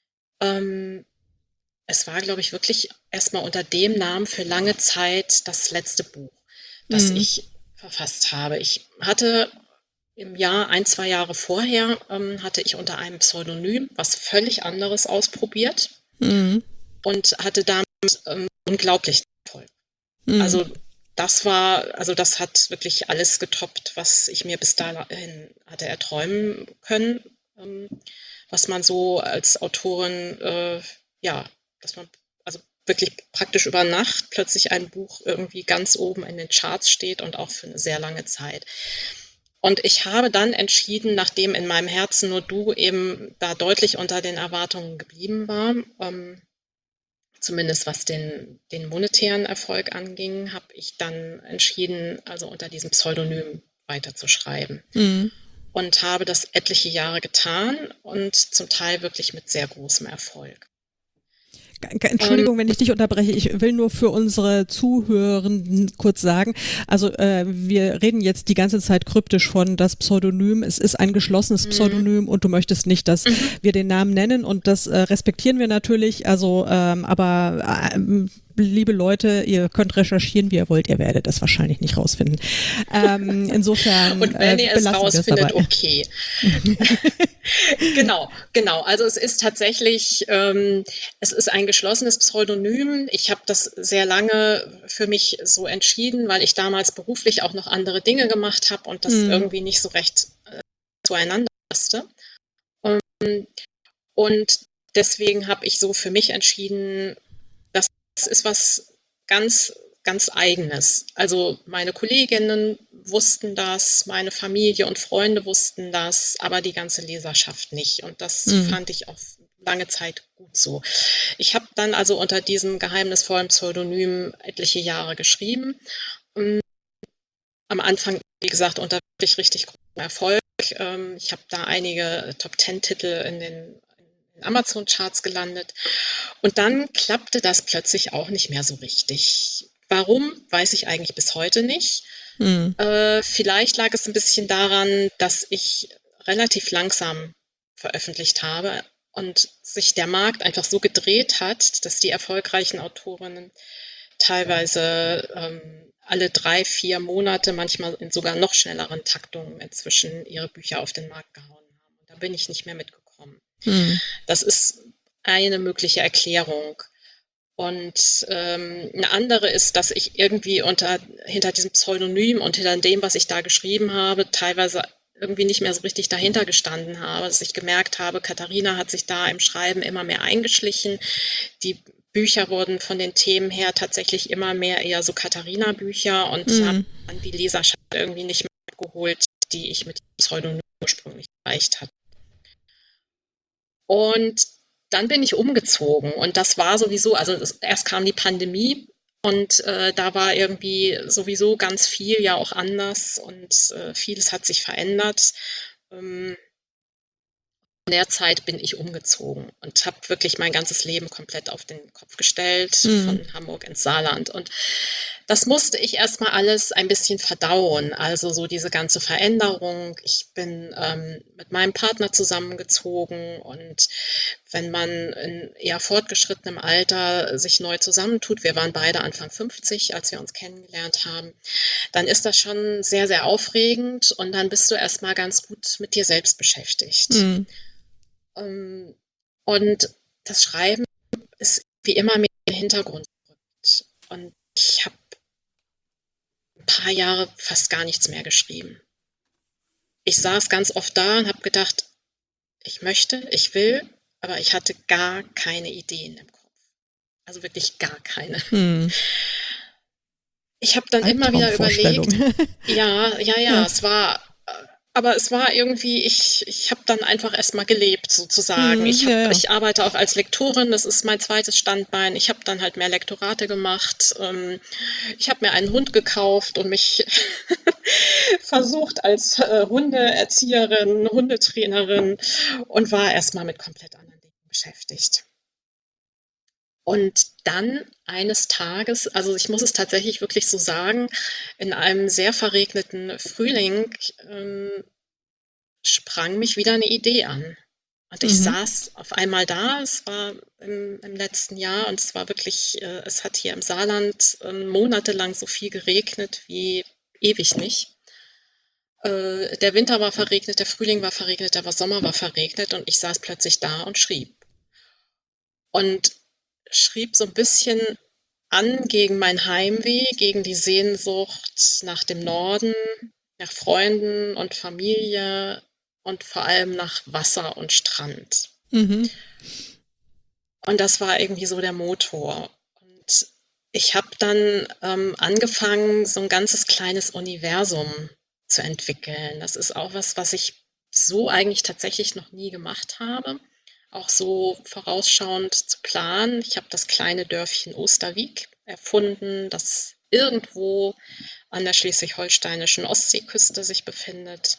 ähm, es war, glaube ich, wirklich erstmal unter dem Namen für lange Zeit das letzte Buch, das Mhm. ich verfasst habe. Ich hatte im Jahr, ein, zwei Jahre vorher, ähm, hatte ich unter einem Pseudonym was völlig anderes ausprobiert Mhm. und hatte damit ähm, unglaublichen Erfolg. Mhm. Also das war, also das hat wirklich alles getoppt, was ich mir bis dahin hatte erträumen können, ähm, was man so als Autorin, äh, ja, dass man also wirklich praktisch über Nacht plötzlich ein Buch irgendwie ganz oben in den Charts steht und auch für eine sehr lange Zeit. Und ich habe dann entschieden, nachdem In meinem Herzen nur du eben da deutlich unter den Erwartungen geblieben war, ähm, zumindest was den, den monetären Erfolg anging, habe ich dann entschieden, also unter diesem Pseudonym weiterzuschreiben. Mhm. Und habe das etliche Jahre getan und zum Teil wirklich mit sehr großem Erfolg. Entschuldigung, wenn ich dich unterbreche. Ich will nur für unsere Zuhörenden kurz sagen, also äh, wir reden jetzt die ganze Zeit kryptisch von das Pseudonym. Es ist ein geschlossenes Pseudonym und du möchtest nicht, dass wir den Namen nennen und das äh, respektieren wir natürlich. Also, ähm, aber äh, liebe Leute, ihr könnt recherchieren, wie ihr wollt. Ihr werdet es wahrscheinlich nicht rausfinden. Ähm, insofern Und wenn äh, ihr es belassen wir es rausfindet, dabei. okay. Genau, genau. Also es ist tatsächlich, ähm, es ist ein geschlossenes Pseudonym. Ich habe das sehr lange für mich so entschieden, weil ich damals beruflich auch noch andere Dinge gemacht habe und das Hm. irgendwie nicht so recht äh, zueinander passte. Ähm, und deswegen habe ich so für mich entschieden, das ist was ganz, ganz Eigenes. Also meine Kolleginnen wussten das, meine Familie und Freunde wussten das, aber die ganze Leserschaft nicht. Und das Mhm. fand ich auch lange Zeit gut so. Ich habe dann also unter diesem geheimnisvollen Pseudonym etliche Jahre geschrieben. Ähm, Am Anfang, wie gesagt, unter wirklich richtig großem Erfolg. Ähm, Ich habe da einige Top-Ten-Titel in den in Amazon-Charts gelandet. Und dann klappte das plötzlich auch nicht mehr so richtig. Warum, weiß ich eigentlich bis heute nicht. Hm. Äh, vielleicht lag es ein bisschen daran, dass ich relativ langsam veröffentlicht habe und sich der Markt einfach so gedreht hat, dass die erfolgreichen Autorinnen teilweise ähm, alle drei, vier Monate, manchmal in sogar noch schnelleren Taktungen inzwischen ihre Bücher auf den Markt gehauen haben. Und da bin ich nicht mehr mitgekommen. Hm. Das ist eine mögliche Erklärung. Und ähm, eine andere ist, dass ich irgendwie unter, hinter diesem Pseudonym und hinter dem, was ich da geschrieben habe, teilweise irgendwie nicht mehr so richtig dahinter gestanden habe, dass ich gemerkt habe, Katharina hat sich da im Schreiben immer mehr eingeschlichen. Die Bücher wurden von den Themen her tatsächlich immer mehr eher so Katharina-Bücher und ich habe Mhm. dann die Leserschaft irgendwie nicht mehr geholt, die ich mit dem Pseudonym ursprünglich erreicht hatte. Und dann bin ich umgezogen und das war sowieso, also das, erst kam die Pandemie und äh, da war irgendwie sowieso ganz viel ja auch anders und äh, vieles hat sich verändert. Ähm, in der Zeit bin ich umgezogen und habe wirklich mein ganzes Leben komplett auf den Kopf gestellt, Mhm. von Hamburg ins Saarland. Und das musste ich erstmal alles ein bisschen verdauen. Also so diese ganze Veränderung. Ich bin ähm, mit meinem Partner zusammengezogen und wenn man in eher fortgeschrittenem Alter sich neu zusammentut, wir waren beide Anfang fünfzig, als wir uns kennengelernt haben, dann ist das schon sehr, sehr aufregend und dann bist du erstmal ganz gut mit dir selbst beschäftigt. Mhm. Ähm, und das Schreiben ist wie immer mehr in den Hintergrund gerückt. Und ich habe ein paar Jahre fast gar nichts mehr geschrieben. Ich saß ganz oft da und habe gedacht, ich möchte, ich will, aber ich hatte gar keine Ideen im Kopf. Also wirklich gar keine. Mhm. Ich habe dann immer wieder Albtraumvorstellung. überlegt, ja, ja, ja, Ja. es war, äh, aber es war irgendwie, ich, ich habe dann einfach erstmal gelebt sozusagen. Mhm. Ich hab, Ja, ja. ich arbeite auch als Lektorin, das ist mein zweites Standbein. Ich habe dann halt mehr Lektorate gemacht. Ähm, ich habe mir einen Hund gekauft und mich versucht als äh, Hundeerzieherin, Hundetrainerin und war erstmal mit komplett anderen Dingen beschäftigt. Und dann eines Tages, also ich muss es tatsächlich wirklich so sagen, in einem sehr verregneten Frühling ähm, sprang mich wieder eine Idee an. Und ich Mhm. saß auf einmal da, es war im, im letzten Jahr und es war wirklich, äh, es hat hier im Saarland äh, monatelang so viel geregnet wie ewig nicht. Äh, der Winter war verregnet, der Frühling war verregnet, der Sommer war verregnet und ich saß plötzlich da und schrieb. Und schrieb so ein bisschen an gegen mein Heimweh, gegen die Sehnsucht nach dem Norden, nach Freunden und Familie und vor allem nach Wasser und Strand. Mhm. Und das war irgendwie so der Motor. Und ich habe dann ähm, angefangen, so ein ganzes kleines Universum zu entwickeln. Das ist auch was, was ich so eigentlich tatsächlich noch nie gemacht habe. Auch so vorausschauend zu planen. Ich habe das kleine Dörfchen Osterwieck erfunden, das irgendwo an der schleswig-holsteinischen Ostseeküste sich befindet.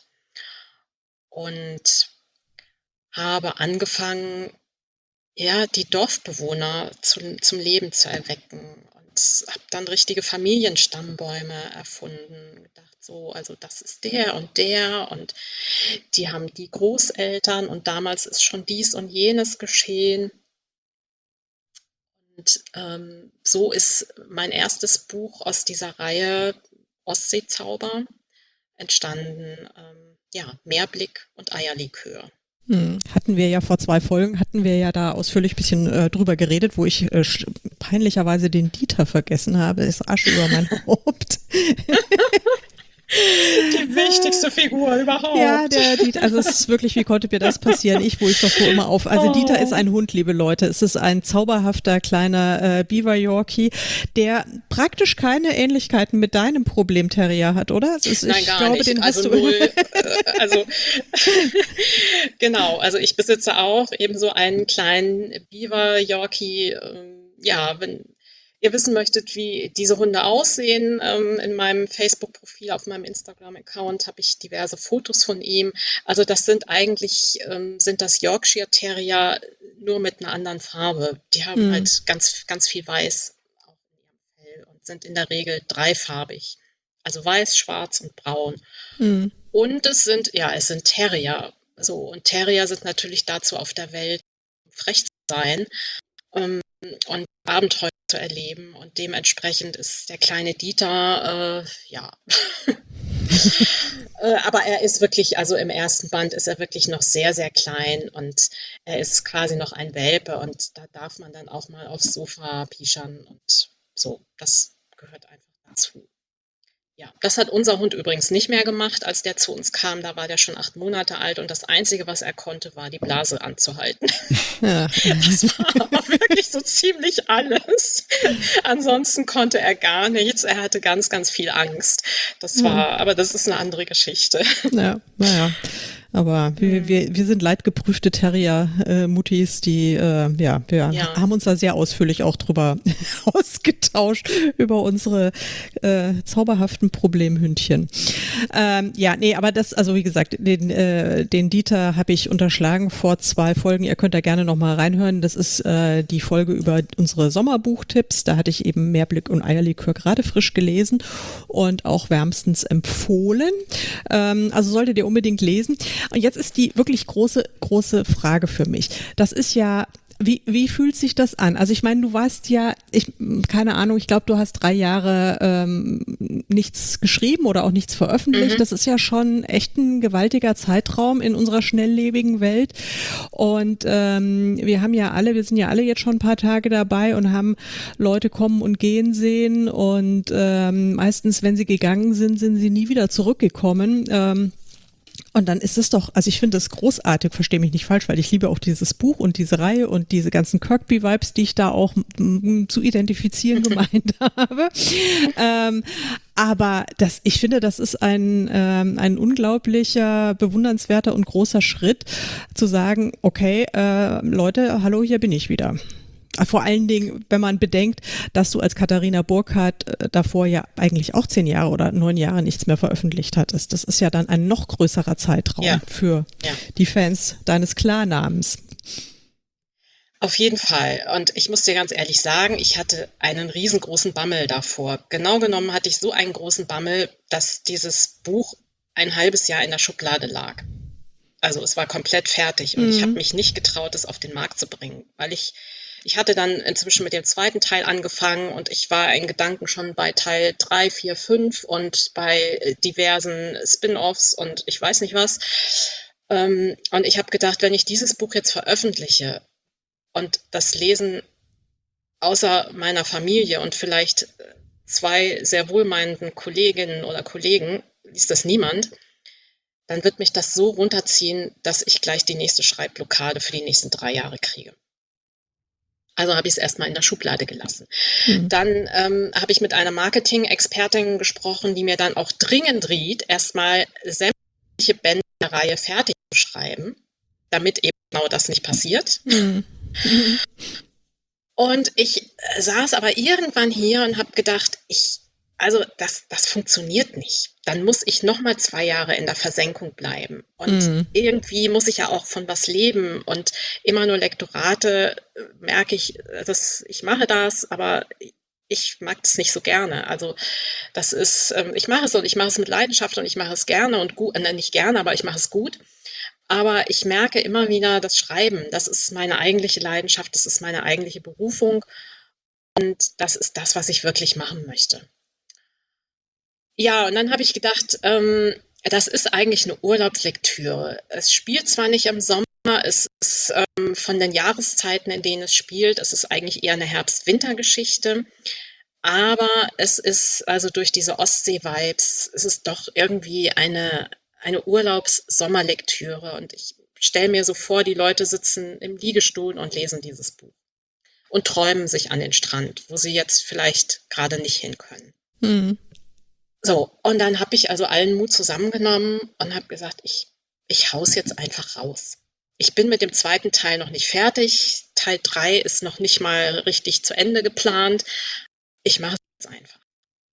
Und habe angefangen, ja, die Dorfbewohner zum, zum Leben zu erwecken. Und habe dann richtige Familienstammbäume erfunden. Gedacht, so, also das ist der und der und die haben die Großeltern und damals ist schon dies und jenes geschehen. Und ähm, so ist mein erstes Buch aus dieser Reihe Ostseezauber entstanden. Ähm, ja, Meerblick und Eierlikör. Hm, hatten wir ja vor zwei Folgen, hatten wir ja da ausführlich ein bisschen äh, drüber geredet, wo ich äh, peinlicherweise den Dieter vergessen habe. Ist Asche über mein Haupt. Die wichtigste Figur überhaupt. Ja, der Dieter, also es ist wirklich, wie konnte mir das passieren? Ich, wo ich doch so immer auf. Also Dieter ist ein Hund, liebe Leute. Es ist ein zauberhafter kleiner äh, Beaver Yorkie, der praktisch keine Ähnlichkeiten mit deinem Problemterrier hat, oder? Es ist, Nein, ich gar glaube, nicht. den Also hast du. null. Äh, also genau, also ich besitze auch eben so einen kleinen Beaver Yorkie. Ähm, ja, wenn ihr wissen möchtet, wie diese Hunde aussehen, ähm, in meinem Facebook-Profil, auf meinem Instagram-Account habe ich diverse Fotos von ihm. Also das sind eigentlich, ähm, sind das Yorkshire Terrier nur mit einer anderen Farbe. Die haben Hm, halt ganz, ganz viel Weiß auch in ihrem Fell und sind in der Regel dreifarbig. Also weiß, schwarz und braun. hm, Und es sind, ja, es sind Terrier. So, und Terrier sind natürlich dazu auf der Welt, um frech zu sein, ähm, und Abenteuer zu erleben. Und dementsprechend ist der kleine Dieter, äh, ja. äh, aber er ist wirklich, also im ersten Band ist er wirklich noch sehr, sehr klein und er ist quasi noch ein Welpe und da darf man dann auch mal aufs Sofa pischern und so. Das gehört einfach dazu. Ja, das hat unser Hund übrigens nicht mehr gemacht, als der zu uns kam. Da war der schon acht Monate alt und das Einzige, was er konnte, war die Blase anzuhalten. Ja. Das war aber wirklich so ziemlich alles. Ansonsten konnte er gar nichts. Er hatte ganz, ganz viel Angst. Das war, aber das ist eine andere Geschichte. Ja, naja. Aber wir, wir, wir sind leidgeprüfte Terrier-Muttis, die, äh, ja, wir Ja. haben uns da sehr ausführlich auch drüber ausgetauscht, über unsere äh, zauberhaften Problemhündchen. Ähm, ja, nee, aber das, also wie gesagt, den, äh, den Dieter habe ich unterschlagen vor zwei Folgen. Ihr könnt da gerne nochmal reinhören. Das ist äh, die Folge über unsere Sommerbuchtipps. Da hatte ich eben Meerblick und Eierlikör gerade frisch gelesen und auch wärmstens empfohlen. Ähm, also solltet ihr unbedingt lesen. Und jetzt ist die wirklich große, große Frage für mich. Das ist ja, wie, wie fühlt sich das an? Also ich meine, du warst ja, ich, keine Ahnung, ich glaube, du hast drei Jahre ähm, nichts geschrieben oder auch nichts veröffentlicht. Mhm. Das ist ja schon echt ein gewaltiger Zeitraum in unserer schnelllebigen Welt. Und ähm, wir haben ja alle, wir sind ja alle jetzt schon ein paar Tage dabei und haben Leute kommen und gehen sehen. Und ähm, meistens, wenn sie gegangen sind, sind sie nie wieder zurückgekommen. Ähm, Und dann ist es doch, also ich finde das großartig, verstehe mich nicht falsch, weil ich liebe auch dieses Buch und diese Reihe und diese ganzen Kirkby-Vibes, die ich da auch m, zu identifizieren gemeint habe. Ähm, aber das, ich finde, das ist ein, ähm, ein unglaublicher, bewundernswerter und großer Schritt, zu sagen, okay, äh, Leute, hallo, hier bin ich wieder. Vor allen Dingen, wenn man bedenkt, dass du als Katharina Burkhardt äh, davor ja eigentlich auch zehn Jahre oder neun Jahre nichts mehr veröffentlicht hattest. Das ist ja dann ein noch größerer Zeitraum Ja. für Ja. die Fans deines Klarnamens. Auf jeden Fall. Und ich muss dir ganz ehrlich sagen, ich hatte einen riesengroßen Bammel davor. Genau genommen hatte ich so einen großen Bammel, dass dieses Buch ein halbes Jahr in der Schublade lag. Also es war komplett fertig und Mhm. ich habe mich nicht getraut, es auf den Markt zu bringen, weil ich, ich hatte dann inzwischen mit dem zweiten Teil angefangen und ich war in Gedanken schon bei Teil drei, vier, fünf und bei äh, diversen Spin-offs und ich weiß nicht was. Ähm, und ich habe gedacht, wenn ich dieses Buch jetzt veröffentliche und das lesen außer meiner Familie und vielleicht zwei sehr wohlmeinenden Kolleginnen oder Kollegen, liest das niemand, dann wird mich das so runterziehen, dass ich gleich die nächste Schreibblockade für die nächsten drei Jahre kriege. Also habe ich es erstmal in der Schublade gelassen. Mhm. Dann ähm, habe ich mit einer Marketing-Expertin gesprochen, die mir dann auch dringend riet, erstmal sämtliche Bände der Reihe fertig zu schreiben, damit eben genau das nicht passiert. Mhm. Mhm. Und ich äh, saß aber irgendwann hier und habe gedacht, ich, also das, das funktioniert nicht. Dann muss ich noch mal zwei Jahre in der Versenkung bleiben. Und Mhm. irgendwie muss ich ja auch von was leben. Und immer nur Lektorate, äh, merke ich, äh, dass ich mache das, aber ich mag es nicht so gerne. Also das ist, ähm, ich mache es und ich mache es mit Leidenschaft und ich mache es gerne und gut, äh, nicht gerne, aber ich mache es gut. Aber ich merke immer wieder, das Schreiben, das ist meine eigentliche Leidenschaft, das ist meine eigentliche Berufung und das ist das, was ich wirklich machen möchte. Ja, und dann habe ich gedacht, ähm, das ist eigentlich eine Urlaubslektüre. Es spielt zwar nicht im Sommer, es ist ähm, von den Jahreszeiten, in denen es spielt, es ist eigentlich eher eine Herbst-Winter-Geschichte, aber es ist also durch diese Ostsee-Vibes, es ist doch irgendwie eine, eine Urlaubs-Sommerlektüre und ich stelle mir so vor, die Leute sitzen im Liegestuhl und lesen dieses Buch und träumen sich an den Strand, wo sie jetzt vielleicht gerade nicht hin können. Mhm. So, und dann habe ich also allen Mut zusammengenommen und habe gesagt, ich, ich hau's jetzt einfach raus. Ich bin mit dem zweiten Teil noch nicht fertig. Teil drei ist noch nicht mal richtig zu Ende geplant. Ich mache es jetzt einfach.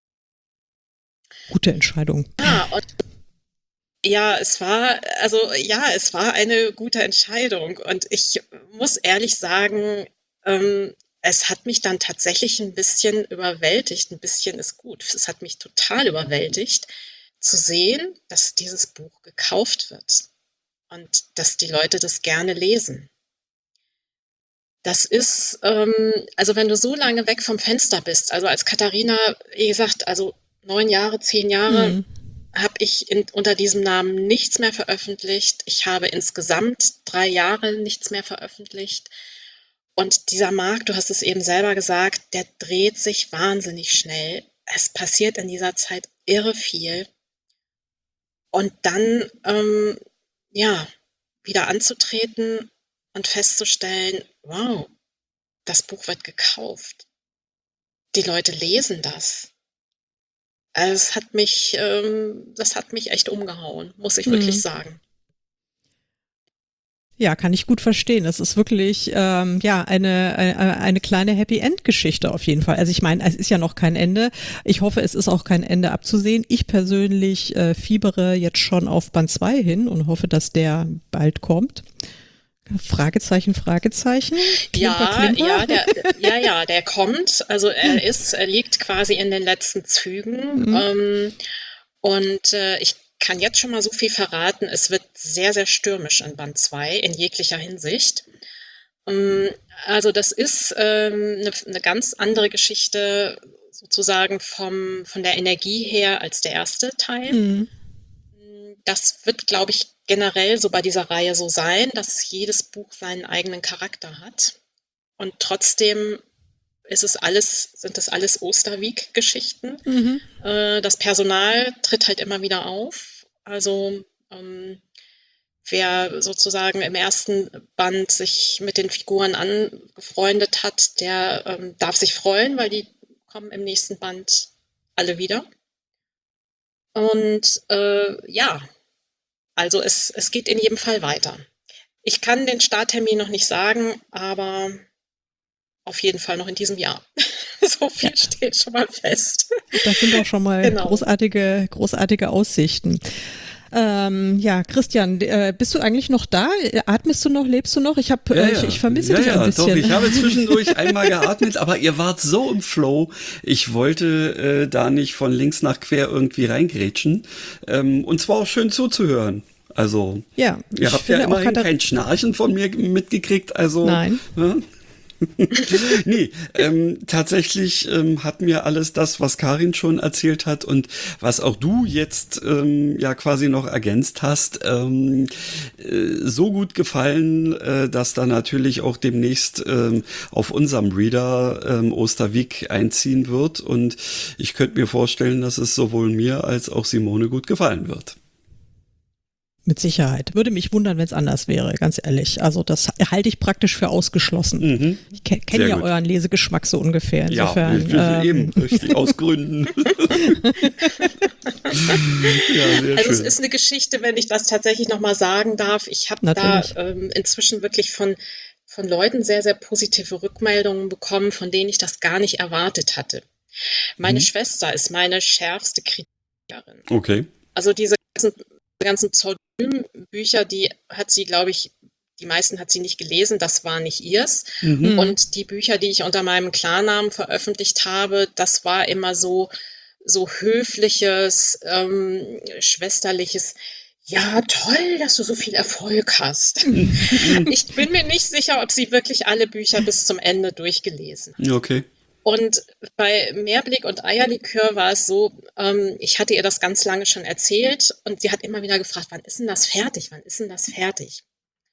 Gute Entscheidung. Ja, und ja, es war, also ja, es war eine gute Entscheidung. Und ich muss ehrlich sagen, ähm, es hat mich dann tatsächlich ein bisschen überwältigt. Ein bisschen ist gut. Es hat mich total überwältigt, zu sehen, dass dieses Buch gekauft wird und dass die Leute das gerne lesen. Das ist, ähm, also wenn du so lange weg vom Fenster bist, also als Katharina, wie gesagt, also neun Jahre, zehn Jahre, Mhm. habe ich in, unter diesem Namen nichts mehr veröffentlicht. Ich habe insgesamt drei Jahre nichts mehr veröffentlicht. Und dieser Markt, du hast es eben selber gesagt, der dreht sich wahnsinnig schnell. Es passiert in dieser Zeit irre viel. Und dann, ähm, ja, wieder anzutreten und festzustellen, wow, das Buch wird gekauft. Die Leute lesen das. Also es hat mich, ähm, das hat mich echt umgehauen, muss ich Mhm. wirklich sagen. Ja, kann ich gut verstehen. Das ist wirklich ähm, ja eine, eine eine kleine Happy End Geschichte auf jeden Fall. Also ich meine, es ist ja noch kein Ende. Ich hoffe, es ist auch kein Ende abzusehen. Ich persönlich äh, fiebere jetzt schon auf Band zwei hin und hoffe, dass der bald kommt. Fragezeichen, Fragezeichen. Klimper, Ja, Klimper. ja, der, ja, ja, der kommt. Also er ist, er liegt quasi in den letzten Zügen. Mhm. Ähm, und äh, ich kann jetzt schon mal so viel verraten. Es wird sehr, sehr stürmisch in Band zwei in jeglicher Hinsicht. Ähm, also das ist ähm, eine, eine ganz andere Geschichte sozusagen vom, von der Energie her als der erste Teil. Mhm. Das wird, glaube ich, generell so bei dieser Reihe so sein, dass jedes Buch seinen eigenen Charakter hat. Und trotzdem ist es alles, sind es alles Osterwieg-Geschichten. Mhm. Äh, das Personal tritt halt immer wieder auf. Also ähm, wer sozusagen im ersten Band sich mit den Figuren angefreundet hat, der ähm, darf sich freuen, weil die kommen im nächsten Band alle wieder. Und äh, ja, also es, es geht in jedem Fall weiter. Ich kann den Starttermin noch nicht sagen, aber auf jeden Fall noch in diesem Jahr. So viel Ja. steht schon mal fest. Das sind doch schon mal Genau. großartige, großartige Aussichten. Ähm, ja, Christian, äh, bist du eigentlich noch da? Atmest du noch? Lebst du noch? Ich habe, Ja, äh, ich, ja. ich vermisse ja, dich ja, ein bisschen. Doch, ich habe zwischendurch einmal geatmet, aber ihr wart so im Flow. Ich wollte äh, da nicht von links nach quer irgendwie reingrätschen. Ähm, und zwar auch schön zuzuhören. Also, Ja, ihr ich habt ja finde auch immerhin Katha- kein Schnarchen von mir mitgekriegt. Also, Nein. Ja? Nee, ähm, tatsächlich ähm, hat mir alles das, was Karin schon erzählt hat und was auch du jetzt ähm, ja quasi noch ergänzt hast, ähm, äh, so gut gefallen, äh, dass da natürlich auch demnächst ähm, auf unserem Reader ähm, Osterwieg einziehen wird. Und ich könnte mir vorstellen, dass es sowohl mir als auch Simone gut gefallen wird. Mit Sicherheit. Würde mich wundern, wenn es anders wäre, ganz ehrlich. Also das halte ich praktisch für ausgeschlossen. Mhm. Ich ke kenne Sehr ja gut. euren Lesegeschmack so ungefähr. Insofern, ja, ähm, eben, richtig, aus Gründen. Ja, sehr Also es schön. ist eine Geschichte, wenn ich das tatsächlich nochmal sagen darf. Ich habe da Natürlich. ähm, inzwischen wirklich von, von Leuten sehr, sehr positive Rückmeldungen bekommen, von denen ich das gar nicht erwartet hatte. Meine Mhm. Schwester ist meine schärfste Kritikerin. Okay. Also diese ganzen, ganzen Pseudonym-Bücher, die hat sie, glaube ich, die meisten hat sie nicht gelesen, das war nicht ihrs. Mhm. Mhm. Und die Bücher, die ich unter meinem Klarnamen veröffentlicht habe, das war immer so, so höfliches, ähm, schwesterliches, ja, toll, dass du so viel Erfolg hast. Ich bin mir nicht sicher, ob sie wirklich alle Bücher bis zum Ende durchgelesen hat. Okay. Und bei Meerblick und Eierlikör war es so, ähm, ich hatte ihr das ganz lange schon erzählt und sie hat immer wieder gefragt, wann ist denn das fertig? Wann ist denn das fertig?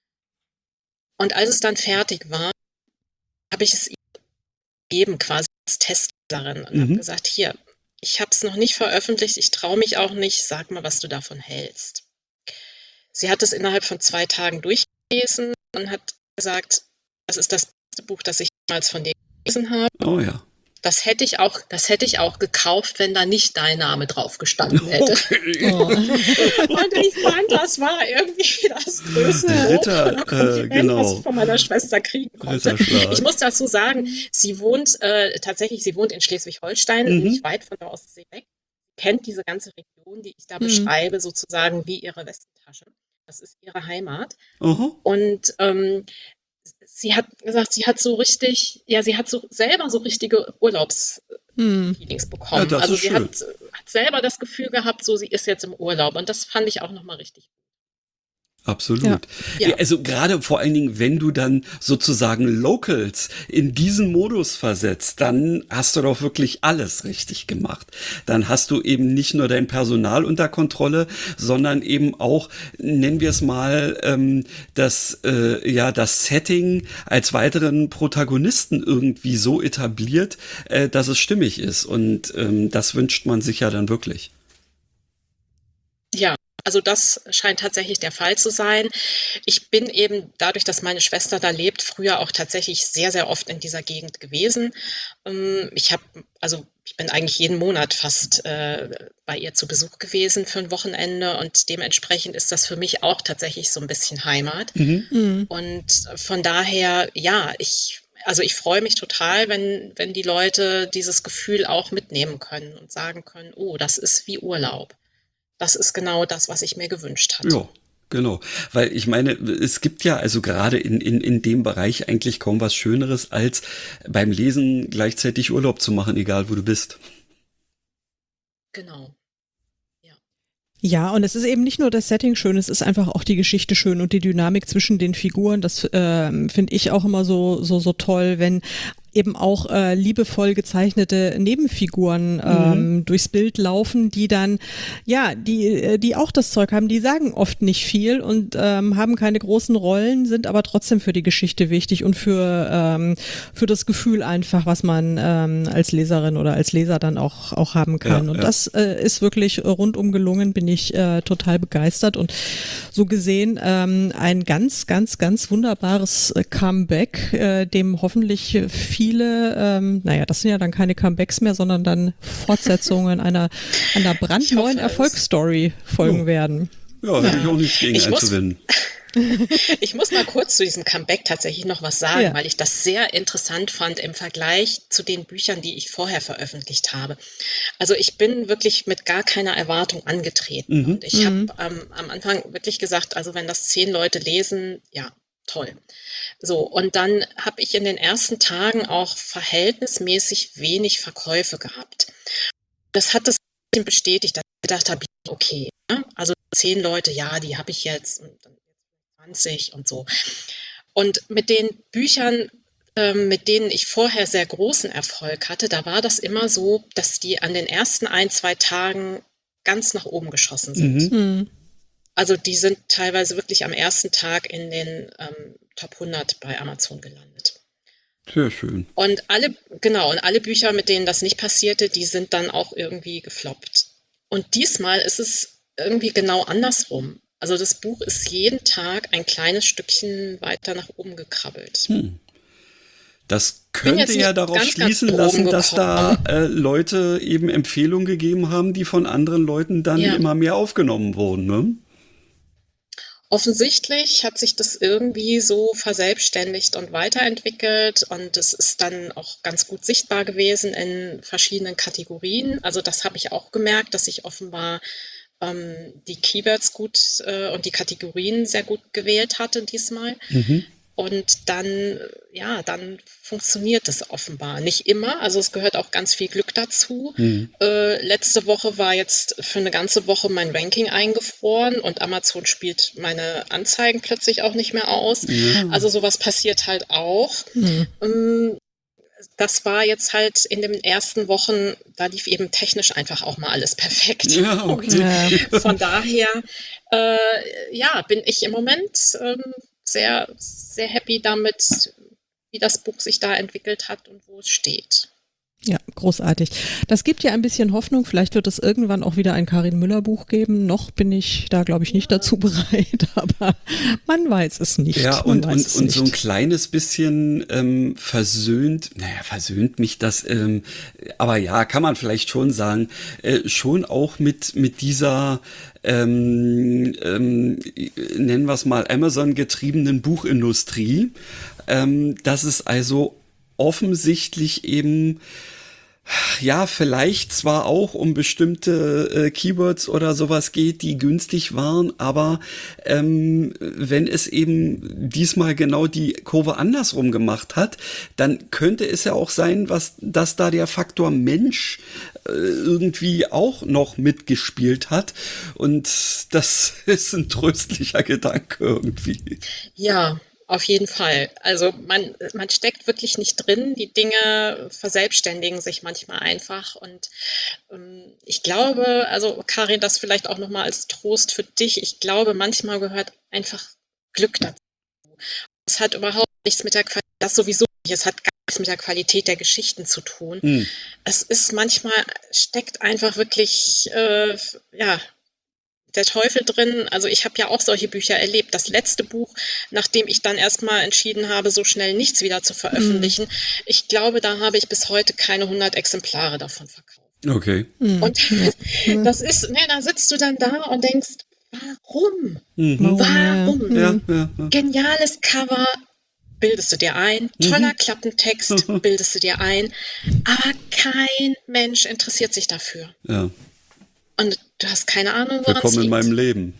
Und als es dann fertig war, habe ich es ihr gegeben, quasi als Testlerin und Mhm. habe gesagt, hier, ich habe es noch nicht veröffentlicht, ich traue mich auch nicht, sag mal, was du davon hältst. Sie hat es innerhalb von zwei Tagen durchgelesen und hat gesagt, das ist das beste Buch, das ich jemals von dir gelesen habe. Oh ja. Das hätte ich auch, das hätte ich auch gekauft, wenn da nicht dein Name drauf gestanden hätte. Okay. Oh. Und ich fand, das war irgendwie das größte Ritter, Lob oder Kompliment, äh, genau. was ich von meiner Schwester kriegen konnte. Ritterschlag. Ich muss dazu sagen, sie wohnt äh, tatsächlich, sie wohnt in Schleswig-Holstein, Mhm. nicht weit von der Ostsee weg. Sie kennt diese ganze Region, die ich da Mhm. beschreibe, sozusagen wie ihre Westentasche. Das ist ihre Heimat. Aha. Und ähm, sie hat gesagt, sie hat so richtig, ja, sie hat so selber so richtige Urlaubsfeelings Hm. bekommen. Ja, das also ist sie schön. hat, hat selber das Gefühl gehabt, so sie ist jetzt im Urlaub. Und das fand ich auch nochmal richtig gut. Absolut. Ja. Ja. Also gerade vor allen Dingen, wenn du dann sozusagen Locals in diesen Modus versetzt, dann hast du doch wirklich alles richtig gemacht. Dann hast du eben nicht nur dein Personal unter Kontrolle, sondern eben auch, nennen wir es mal, ähm, das, äh, ja, das Setting als weiteren Protagonisten irgendwie so etabliert, äh, dass es stimmig ist. Und ähm, das wünscht man sich ja dann wirklich. Also das scheint tatsächlich der Fall zu sein. Ich bin eben dadurch, dass meine Schwester da lebt, früher auch tatsächlich sehr, sehr oft in dieser Gegend gewesen. Ähm, Ich habe, also ich bin eigentlich jeden Monat fast äh, bei ihr zu Besuch gewesen für ein Wochenende und dementsprechend ist das für mich auch tatsächlich so ein bisschen Heimat. Mhm. Mhm. Und von daher, ja, ich, also ich freue mich total, wenn, wenn die Leute dieses Gefühl auch mitnehmen können und sagen können, oh, das ist wie Urlaub. Das ist genau das, was ich mir gewünscht hatte. Ja, genau. Weil ich meine, es gibt ja also gerade in, in, in dem Bereich eigentlich kaum was Schöneres, als beim Lesen gleichzeitig Urlaub zu machen, egal wo du bist. Genau. Ja. Ja, und es ist eben nicht nur das Setting schön, es ist einfach auch die Geschichte schön und die Dynamik zwischen den Figuren. Das ähm, finde ich auch immer so so so toll, wenn eben auch äh, liebevoll gezeichnete Nebenfiguren ähm, durchs Bild laufen, die dann, ja, die äh, die auch das Zeug haben, die sagen oft nicht viel und ähm, haben keine großen Rollen, sind aber trotzdem für die Geschichte wichtig und für ähm, für das Gefühl einfach, was man ähm, als Leserin oder als Leser dann auch auch haben kann. Ja, und ja. das äh, ist wirklich rundum gelungen, bin ich äh, total begeistert und so gesehen ähm, ein ganz, ganz, ganz wunderbares äh, Comeback, äh, dem hoffentlich viele, ähm, naja, das sind ja dann keine Comebacks mehr, sondern dann Fortsetzungen einer, einer brandneuen hoffe es. Erfolgsstory folgen Oh. werden. Ja, hätte ich auch nichts gegen Ich muss- einzuwenden. Ich muss mal kurz zu diesem Comeback tatsächlich noch was sagen, Ja. weil ich das sehr interessant fand im Vergleich zu den Büchern, die ich vorher veröffentlicht habe. Also ich bin wirklich mit gar keiner Erwartung angetreten. Mhm. Und ich habe ähm, am Anfang wirklich gesagt, also wenn das zehn Leute lesen, ja, toll. So, und dann habe ich in den ersten Tagen auch verhältnismäßig wenig Verkäufe gehabt. Das hat das ein bisschen bestätigt, dass ich gedacht habe, okay, ne? Also zehn Leute, ja, die habe ich jetzt und dann zwanzig und so. Und mit den Büchern, ähm, mit denen ich vorher sehr großen Erfolg hatte, da war das immer so, dass die an den ersten ein, zwei Tagen ganz nach oben geschossen sind. Mhm. Mhm. Also die sind teilweise wirklich am ersten Tag in den ähm, Top hundert bei Amazon gelandet. Sehr schön. Und alle, genau, und alle Bücher, mit denen das nicht passierte, die sind dann auch irgendwie gefloppt. Und diesmal ist es irgendwie genau andersrum. Also das Buch ist jeden Tag ein kleines Stückchen weiter nach oben gekrabbelt. Hm. Das bin könnte jetzt ja nicht darauf ganz, ganz schließen oben lassen, dass da gekommen. äh, Leute eben Empfehlungen gegeben haben, die von anderen Leuten dann Ja. immer mehr aufgenommen wurden, ne? Offensichtlich hat sich das irgendwie so verselbstständigt und weiterentwickelt und es ist dann auch ganz gut sichtbar gewesen in verschiedenen Kategorien. Also das habe ich auch gemerkt, dass ich offenbar ähm, die Keywords gut äh, und die Kategorien sehr gut gewählt hatte diesmal. Mhm. Und dann, ja, dann funktioniert es offenbar. Nicht immer, also es gehört auch ganz viel Glück dazu. Mhm. Äh, letzte Woche war jetzt für eine ganze Woche mein Ranking eingefroren und Amazon spielt meine Anzeigen plötzlich auch nicht mehr aus. Ja. Also sowas passiert halt auch. Mhm. Ähm, Das war jetzt halt in den ersten Wochen, da lief eben technisch einfach auch mal alles perfekt. Ja, okay. Ja. Von daher, äh, ja, bin ich im Moment ähm, sehr, sehr happy damit, wie das Buch sich da entwickelt hat und wo es steht. Ja, großartig. Das gibt ja ein bisschen Hoffnung. Vielleicht wird es irgendwann auch wieder ein Karin Müller Buch geben. Noch bin ich da, glaube ich, nicht dazu bereit, aber man weiß es nicht. Ja, man und, weiß und, es und nicht. so ein kleines bisschen ähm, versöhnt, naja, versöhnt mich das, ähm, aber ja, kann man vielleicht schon sagen, äh, schon auch mit, mit dieser, ähm, ähm, nennen wir es mal, Amazon-getriebenen Buchindustrie, ähm, dass es also offensichtlich eben ja, vielleicht zwar auch um bestimmte äh, Keywords oder sowas geht, die günstig waren, aber ähm, wenn es eben diesmal genau die Kurve andersrum gemacht hat, dann könnte es ja auch sein, was, dass da der Faktor Mensch äh, irgendwie auch noch mitgespielt hat. Und das ist ein tröstlicher Gedanke irgendwie. Ja, auf jeden Fall. Also man, man steckt wirklich nicht drin. Die Dinge verselbstständigen sich manchmal einfach. Und ähm, ich glaube, also Karin, das vielleicht auch nochmal als Trost für dich. Ich glaube, manchmal gehört einfach Glück dazu. Es hat überhaupt nichts mit der Qualität, das sowieso nicht. Es hat gar nichts mit der Qualität der Geschichten zu tun. Hm. Es ist manchmal, steckt einfach wirklich, äh, ja, der Teufel drin. Also ich habe ja auch solche Bücher erlebt. Das letzte Buch, nachdem ich dann erstmal entschieden habe, so schnell nichts wieder zu veröffentlichen, mhm. ich glaube, da habe ich bis heute keine hundert Exemplare davon verkauft. Okay. Mhm. Und das ist, ne, da sitzt du dann da und denkst, warum? Mhm. Warum? Ja, ja, ja. Geniales Cover, bildest du dir ein. Toller mhm. Klappentext, bildest du dir ein. Aber kein Mensch interessiert sich dafür. Ja. Und du hast keine Ahnung, woran Willkommen es liegt. in meinem Leben.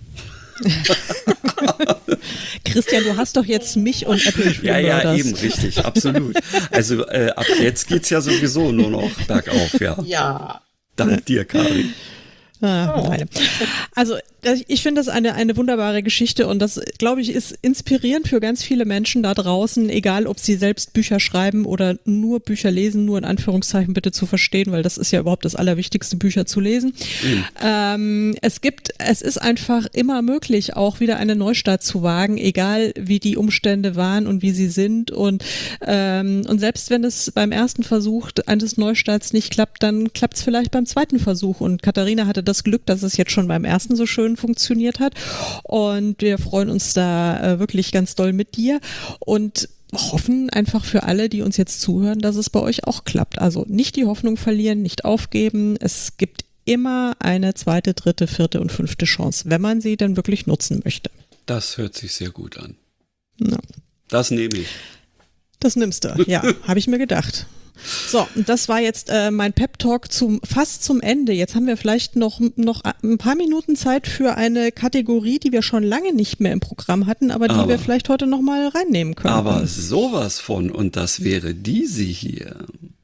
Christian, du hast doch jetzt mich und Apple Ja, ja, eben, richtig, absolut. Also äh, ab jetzt geht's ja sowieso nur noch bergauf, ja. Ja. Dank dir, Karin. Ah, oh. Also ich finde das eine, eine wunderbare Geschichte und das, glaube ich, ist inspirierend für ganz viele Menschen da draußen, egal ob sie selbst Bücher schreiben oder nur Bücher lesen, nur in Anführungszeichen bitte zu verstehen, weil das ist ja überhaupt das Allerwichtigste, Bücher zu lesen. Mhm. Ähm, es gibt, es ist einfach immer möglich, auch wieder eine Neustart zu wagen, egal wie die Umstände waren und wie sie sind und, ähm, und selbst wenn es beim ersten Versuch eines Neustarts nicht klappt, dann klappt es vielleicht beim zweiten Versuch und Katharina hatte das Glück, dass es jetzt schon beim ersten so schön funktioniert hat und wir freuen uns da äh, wirklich ganz doll mit dir und hoffen einfach für alle, die uns jetzt zuhören, dass es bei euch auch klappt. Also nicht die Hoffnung verlieren, nicht aufgeben. Es gibt immer eine zweite, dritte, vierte und fünfte Chance, wenn man sie dann wirklich nutzen möchte. Das hört sich sehr gut an. Ja. Das nehme ich. Das nimmst du, ja, habe ich mir gedacht. So, und das war jetzt äh, mein Pep-Talk zum, fast zum Ende. Jetzt haben wir vielleicht noch, noch ein paar Minuten Zeit für eine Kategorie, die wir schon lange nicht mehr im Programm hatten, aber die aber, wir vielleicht heute noch mal reinnehmen können. Aber sowas von, und das wäre diese hier.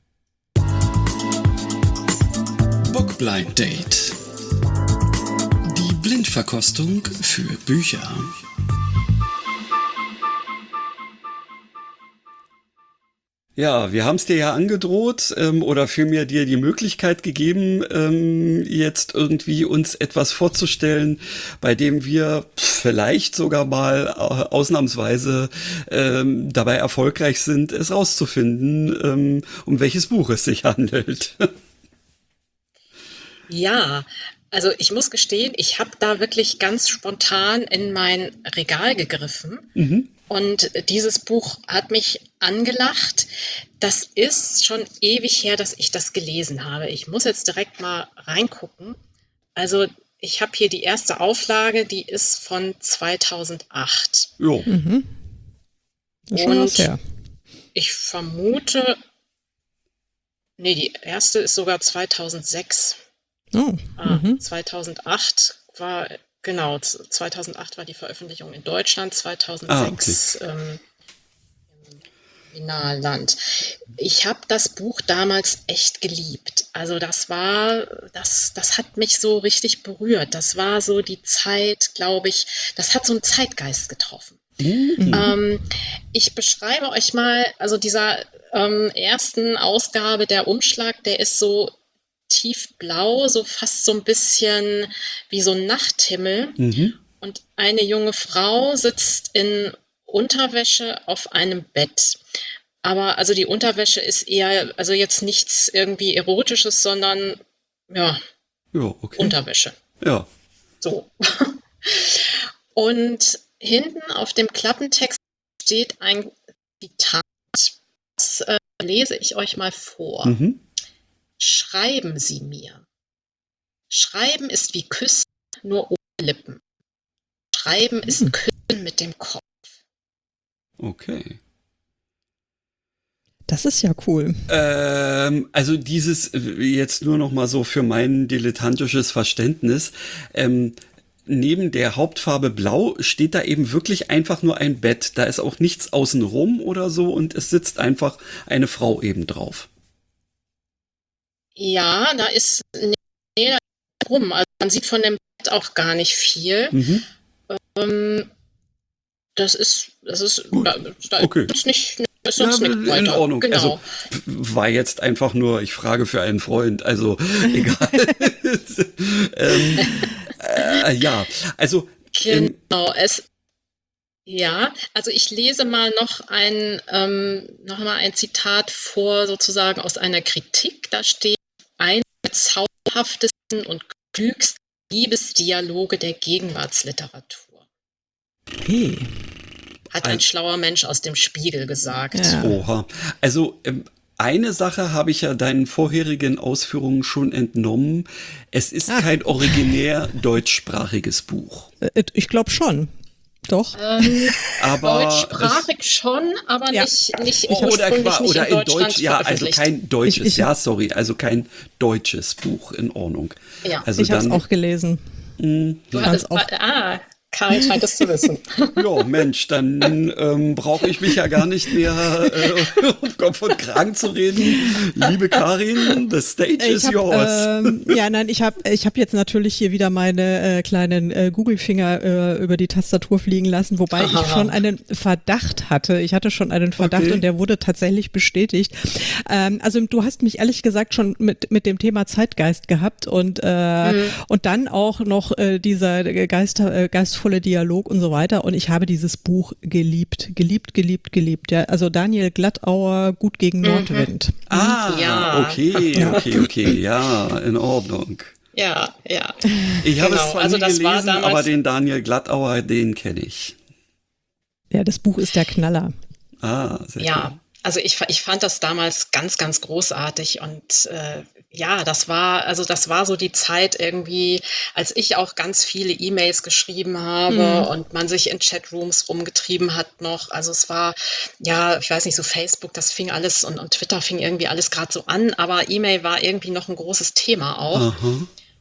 Book Blind Date. Die Blindverkostung für Bücher. Ja, wir haben es dir ja angedroht ähm, oder vielmehr dir die Möglichkeit gegeben, ähm, jetzt irgendwie uns etwas vorzustellen, bei dem wir vielleicht sogar mal äh, ausnahmsweise ähm, dabei erfolgreich sind, es rauszufinden, ähm, um welches Buch es sich handelt. Ja, also ich muss gestehen, ich habe da wirklich ganz spontan in mein Regal gegriffen. Mhm. Und dieses Buch hat mich angelacht. Das ist schon ewig her, dass ich das gelesen habe. Ich muss jetzt direkt mal reingucken. Also ich habe hier die erste Auflage, die ist von zweitausendacht. Jo. Mhm. Schon was her. Ich vermute, nee, die erste ist sogar zweitausendsechs. Oh. Ah, mhm. zweitausendacht war... Genau, zweitausendacht war die Veröffentlichung in Deutschland, zweitausendsechs ah, okay. ähm, im Finalland. Ich habe das Buch damals echt geliebt. Also das war, das, das hat mich so richtig berührt. Das war so die Zeit, glaube ich, das hat so einen Zeitgeist getroffen. Mhm. Ähm, ich beschreibe euch mal, also dieser ähm, ersten Ausgabe, der Umschlag, der ist so tiefblau, so fast so ein bisschen wie so ein Nachthimmel. Mhm. Und eine junge Frau sitzt in Unterwäsche auf einem Bett. Aber also die Unterwäsche ist eher, also jetzt nichts irgendwie Erotisches, sondern ja, ja okay. Unterwäsche. Ja. So. Und hinten auf dem Klappentext steht ein Zitat. Das äh, lese ich euch mal vor. Mhm. Schreiben Sie mir. Schreiben ist wie Küssen, nur ohne Lippen. Schreiben ist hm. Küssen mit dem Kopf. Okay. Das ist ja cool. Ähm, also dieses, jetzt nur noch mal so für mein dilettantisches Verständnis, ähm, neben der Hauptfarbe Blau steht da eben wirklich einfach nur ein Bett. Da ist auch nichts außenrum oder so und es sitzt einfach eine Frau eben drauf. Ja, da ist nee, da ist rum. Also man sieht von dem Bett auch gar nicht viel. Mhm. Ähm, das ist, das ist, da, da okay. ist nicht, ist sonst ja, nichts weiter. In Ordnung. Genau. Also war jetzt einfach nur, ich frage für einen Freund, also egal. ähm, äh, ja, also genau. Es Ja, also ich lese mal noch ein, ähm, noch mal ein Zitat vor, sozusagen aus einer Kritik. Da steht: Eine der zauberhaftesten und klügsten Liebesdialoge der Gegenwartsliteratur. Hey. Hat ein schlauer Mensch aus dem Spiegel gesagt. Ja. Oha. Also ähm, eine Sache habe ich ja deinen vorherigen Ausführungen schon entnommen. Es ist Ah. kein originär deutschsprachiges Buch. Äh, Ich glaube schon. Doch. Ähm, Aber deutschsprachig schon, aber Ja. nicht, nicht es, oder, ursprünglich qua- nicht oder in in Deutschland Deutsch, ja, also veröffentlicht. kein deutsches, Ich- ich- ja, sorry, also kein deutsches Buch, in Ordnung. Ja. Also Ich habe es dann, auch gelesen. Du fand's hattest, auch- ah, Karin scheint es zu wissen. ja, Mensch, dann ähm, brauche ich mich ja gar nicht mehr äh, um Kopf und Kragen zu reden. Liebe Karin, the stage Ich is hab, yours. ähm, ja, nein, ich habe ich hab jetzt natürlich hier wieder meine äh, kleinen äh, Google-Finger äh, über die Tastatur fliegen lassen, wobei ich Aha. schon einen Verdacht hatte. Ich hatte schon einen Verdacht Okay. und der wurde tatsächlich bestätigt. Ähm, also du hast mich ehrlich gesagt schon mit, mit dem Thema Zeitgeist gehabt und, äh, Mhm. und dann auch noch äh, dieser Geister, äh, geistvolle Dialog und so weiter. Und ich habe dieses Buch geliebt, geliebt, geliebt, geliebt. Ja, also Daniel Glattauer, Gut gegen Nordwind. ah, Ja. okay, okay, okay, ja, in Ordnung. Ja, ja. Ich habe Genau, es zwar also nie das war gelesen, damals- aber den Daniel Glattauer, den kenne ich. Ja, das Buch ist der Knaller. Ah, sehr Ja, cool. also ich, fa- ich fand das damals ganz, ganz großartig und äh, ja, das war, also das war so die Zeit irgendwie, als ich auch ganz viele E-Mails geschrieben habe Mhm. und man sich in Chatrooms rumgetrieben hat noch. Also es war, ja, ich weiß nicht, so Facebook, das fing alles und, und Twitter fing irgendwie alles gerade so an, aber E-Mail war irgendwie noch ein großes Thema auch. Aha.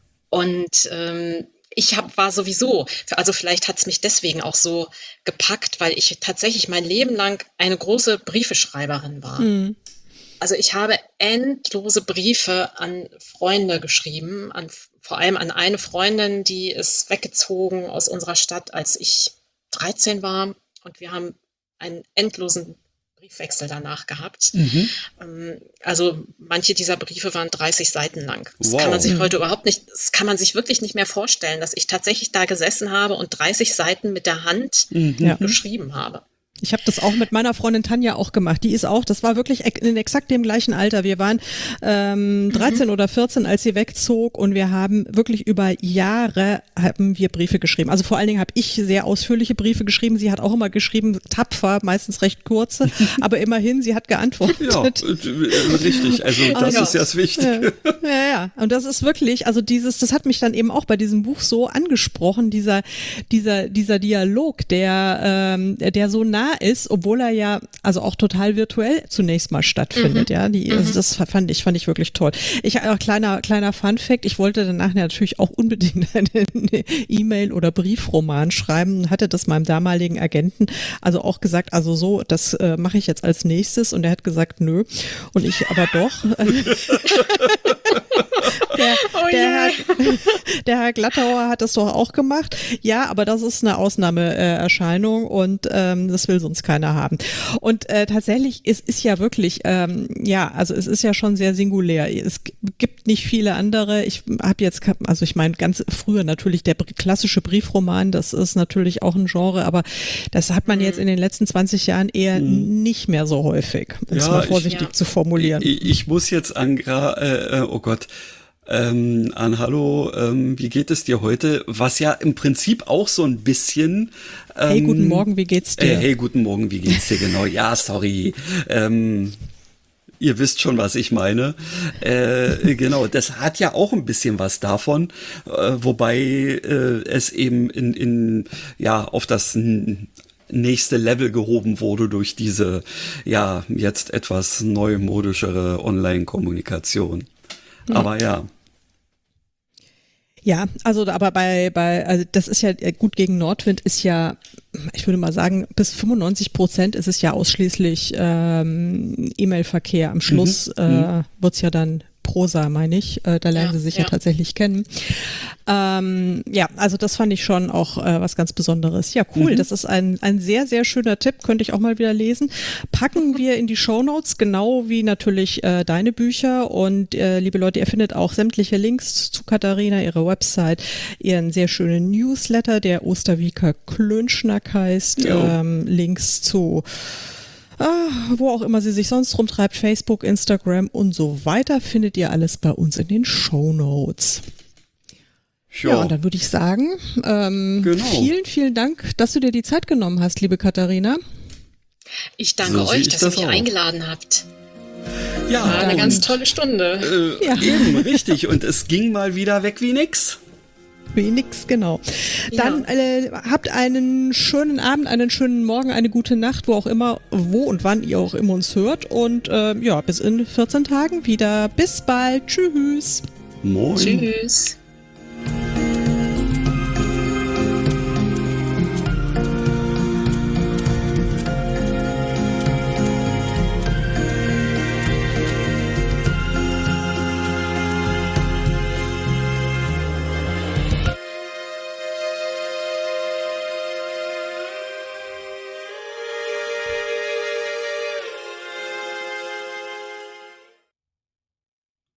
Und ähm, ich hab, war sowieso, also vielleicht hat es mich deswegen auch so gepackt, weil ich tatsächlich mein Leben lang eine große Briefeschreiberin war. Mhm. Also ich habe endlose Briefe an Freunde geschrieben, an, vor allem an eine Freundin, die ist weggezogen aus unserer Stadt, als ich dreizehn war. Und wir haben einen endlosen Briefwechsel danach gehabt. Mhm. Ähm, Also manche dieser Briefe waren dreißig Seiten lang. Das Wow. kann man sich Mhm. heute überhaupt nicht, das kann man sich wirklich nicht mehr vorstellen, dass ich tatsächlich da gesessen habe und dreißig Seiten mit der Hand Mhm. Ja. geschrieben habe. Ich habe das auch mit meiner Freundin Tanja auch gemacht. Die ist auch, das war wirklich ex- in exakt dem gleichen Alter. Wir waren ähm, dreizehn oder vierzehn, als sie wegzog und wir haben wirklich über Jahre haben wir Briefe geschrieben. Also vor allen Dingen habe ich sehr ausführliche Briefe geschrieben. Sie hat auch immer geschrieben, tapfer, meistens recht kurze, aber immerhin, sie hat geantwortet. Ja, äh, richtig. Also das ja. ist ja das Wichtige. Ja, ja, ja. Und das ist wirklich, also dieses, das hat mich dann eben auch bei diesem Buch so angesprochen, dieser, dieser, dieser Dialog, der, ähm, der so nah ist, obwohl er ja, also auch total virtuell zunächst mal stattfindet, ja. Die, also das fand ich, fand ich wirklich toll. Ich auch kleiner, kleiner Fun-Fact, ich wollte danach natürlich auch unbedingt einen E-Mail- oder Briefroman schreiben, hatte das meinem damaligen Agenten also auch gesagt, also so, das äh, mache ich jetzt als nächstes und er hat gesagt, nö. Und ich aber doch. Der, Oh der, je. Herr, der Herr Glattauer hat das doch auch gemacht. Ja, aber das ist eine Ausnahmeerscheinung und ähm, das will sonst keiner haben. Und äh, tatsächlich, es ist ja wirklich, ähm, ja, also es ist ja schon sehr singulär. Es g- gibt nicht viele andere. Ich habe jetzt, also ich meine, ganz früher natürlich der br- klassische Briefroman, das ist natürlich auch ein Genre, aber das hat man jetzt in den letzten zwanzig Jahren eher nicht mehr so häufig, um es Ja, mal ich- vorsichtig Ja. zu formulieren. Ich, ich muss jetzt an, gra- äh, äh, oh Gott, ähm, an Hallo, ähm, wie geht es dir heute? Was ja im Prinzip auch so ein bisschen. Ähm, Hey, guten Morgen, wie geht's dir? Äh, hey, guten Morgen, wie geht's dir genau? Ja, sorry. Ähm, ihr wisst schon, was ich meine. Äh, genau, das hat ja auch ein bisschen was davon, äh, wobei äh, es eben in, in ja auf das n- nächste Level gehoben wurde durch diese ja jetzt etwas neumodischere Online-Kommunikation. Aber ja. Ja, also aber bei, bei, also das ist ja gut gegen Nordwind ist ja, ich würde mal sagen, bis fünfundneunzig Prozent ist es ja ausschließlich ähm, E-Mail-Verkehr. Am Schluss Mhm. äh, wird's ja dann Prosa, meine ich. Äh, da lernen Ja, sie sich ja, ja. tatsächlich kennen. Ähm, ja, also das fand ich schon auch äh, was ganz Besonderes. Ja, cool. Mhm. Das ist ein, ein sehr, sehr schöner Tipp. Könnte ich auch mal wieder lesen. Packen wir in die Shownotes, genau wie natürlich äh, deine Bücher. Und äh, liebe Leute, ihr findet auch sämtliche Links zu Katharina, ihre Website, ihren sehr schönen Newsletter, der Osterwieker Klönschnack heißt. Jo. Ähm, Links zu Ah, wo auch immer sie sich sonst rumtreibt, Facebook, Instagram und so weiter, findet ihr alles bei uns in den Shownotes. Ja, ja und dann würde ich sagen, ähm, genau. vielen, vielen Dank, dass du dir die Zeit genommen hast, liebe Katharina. Ich danke so euch, dass das ihr mich auch. eingeladen habt. Ja, war eine ganz tolle Stunde. Äh, ja. Eben, richtig. Und es ging mal wieder weg wie nix. Wie nix, genau. Dann ja. äh, habt einen schönen Abend, einen schönen Morgen, eine gute Nacht, wo auch immer, wo und wann ihr auch immer uns hört. Und äh, ja, bis in vierzehn Tagen wieder. Bis bald. Tschüss. Moin. Tschüss.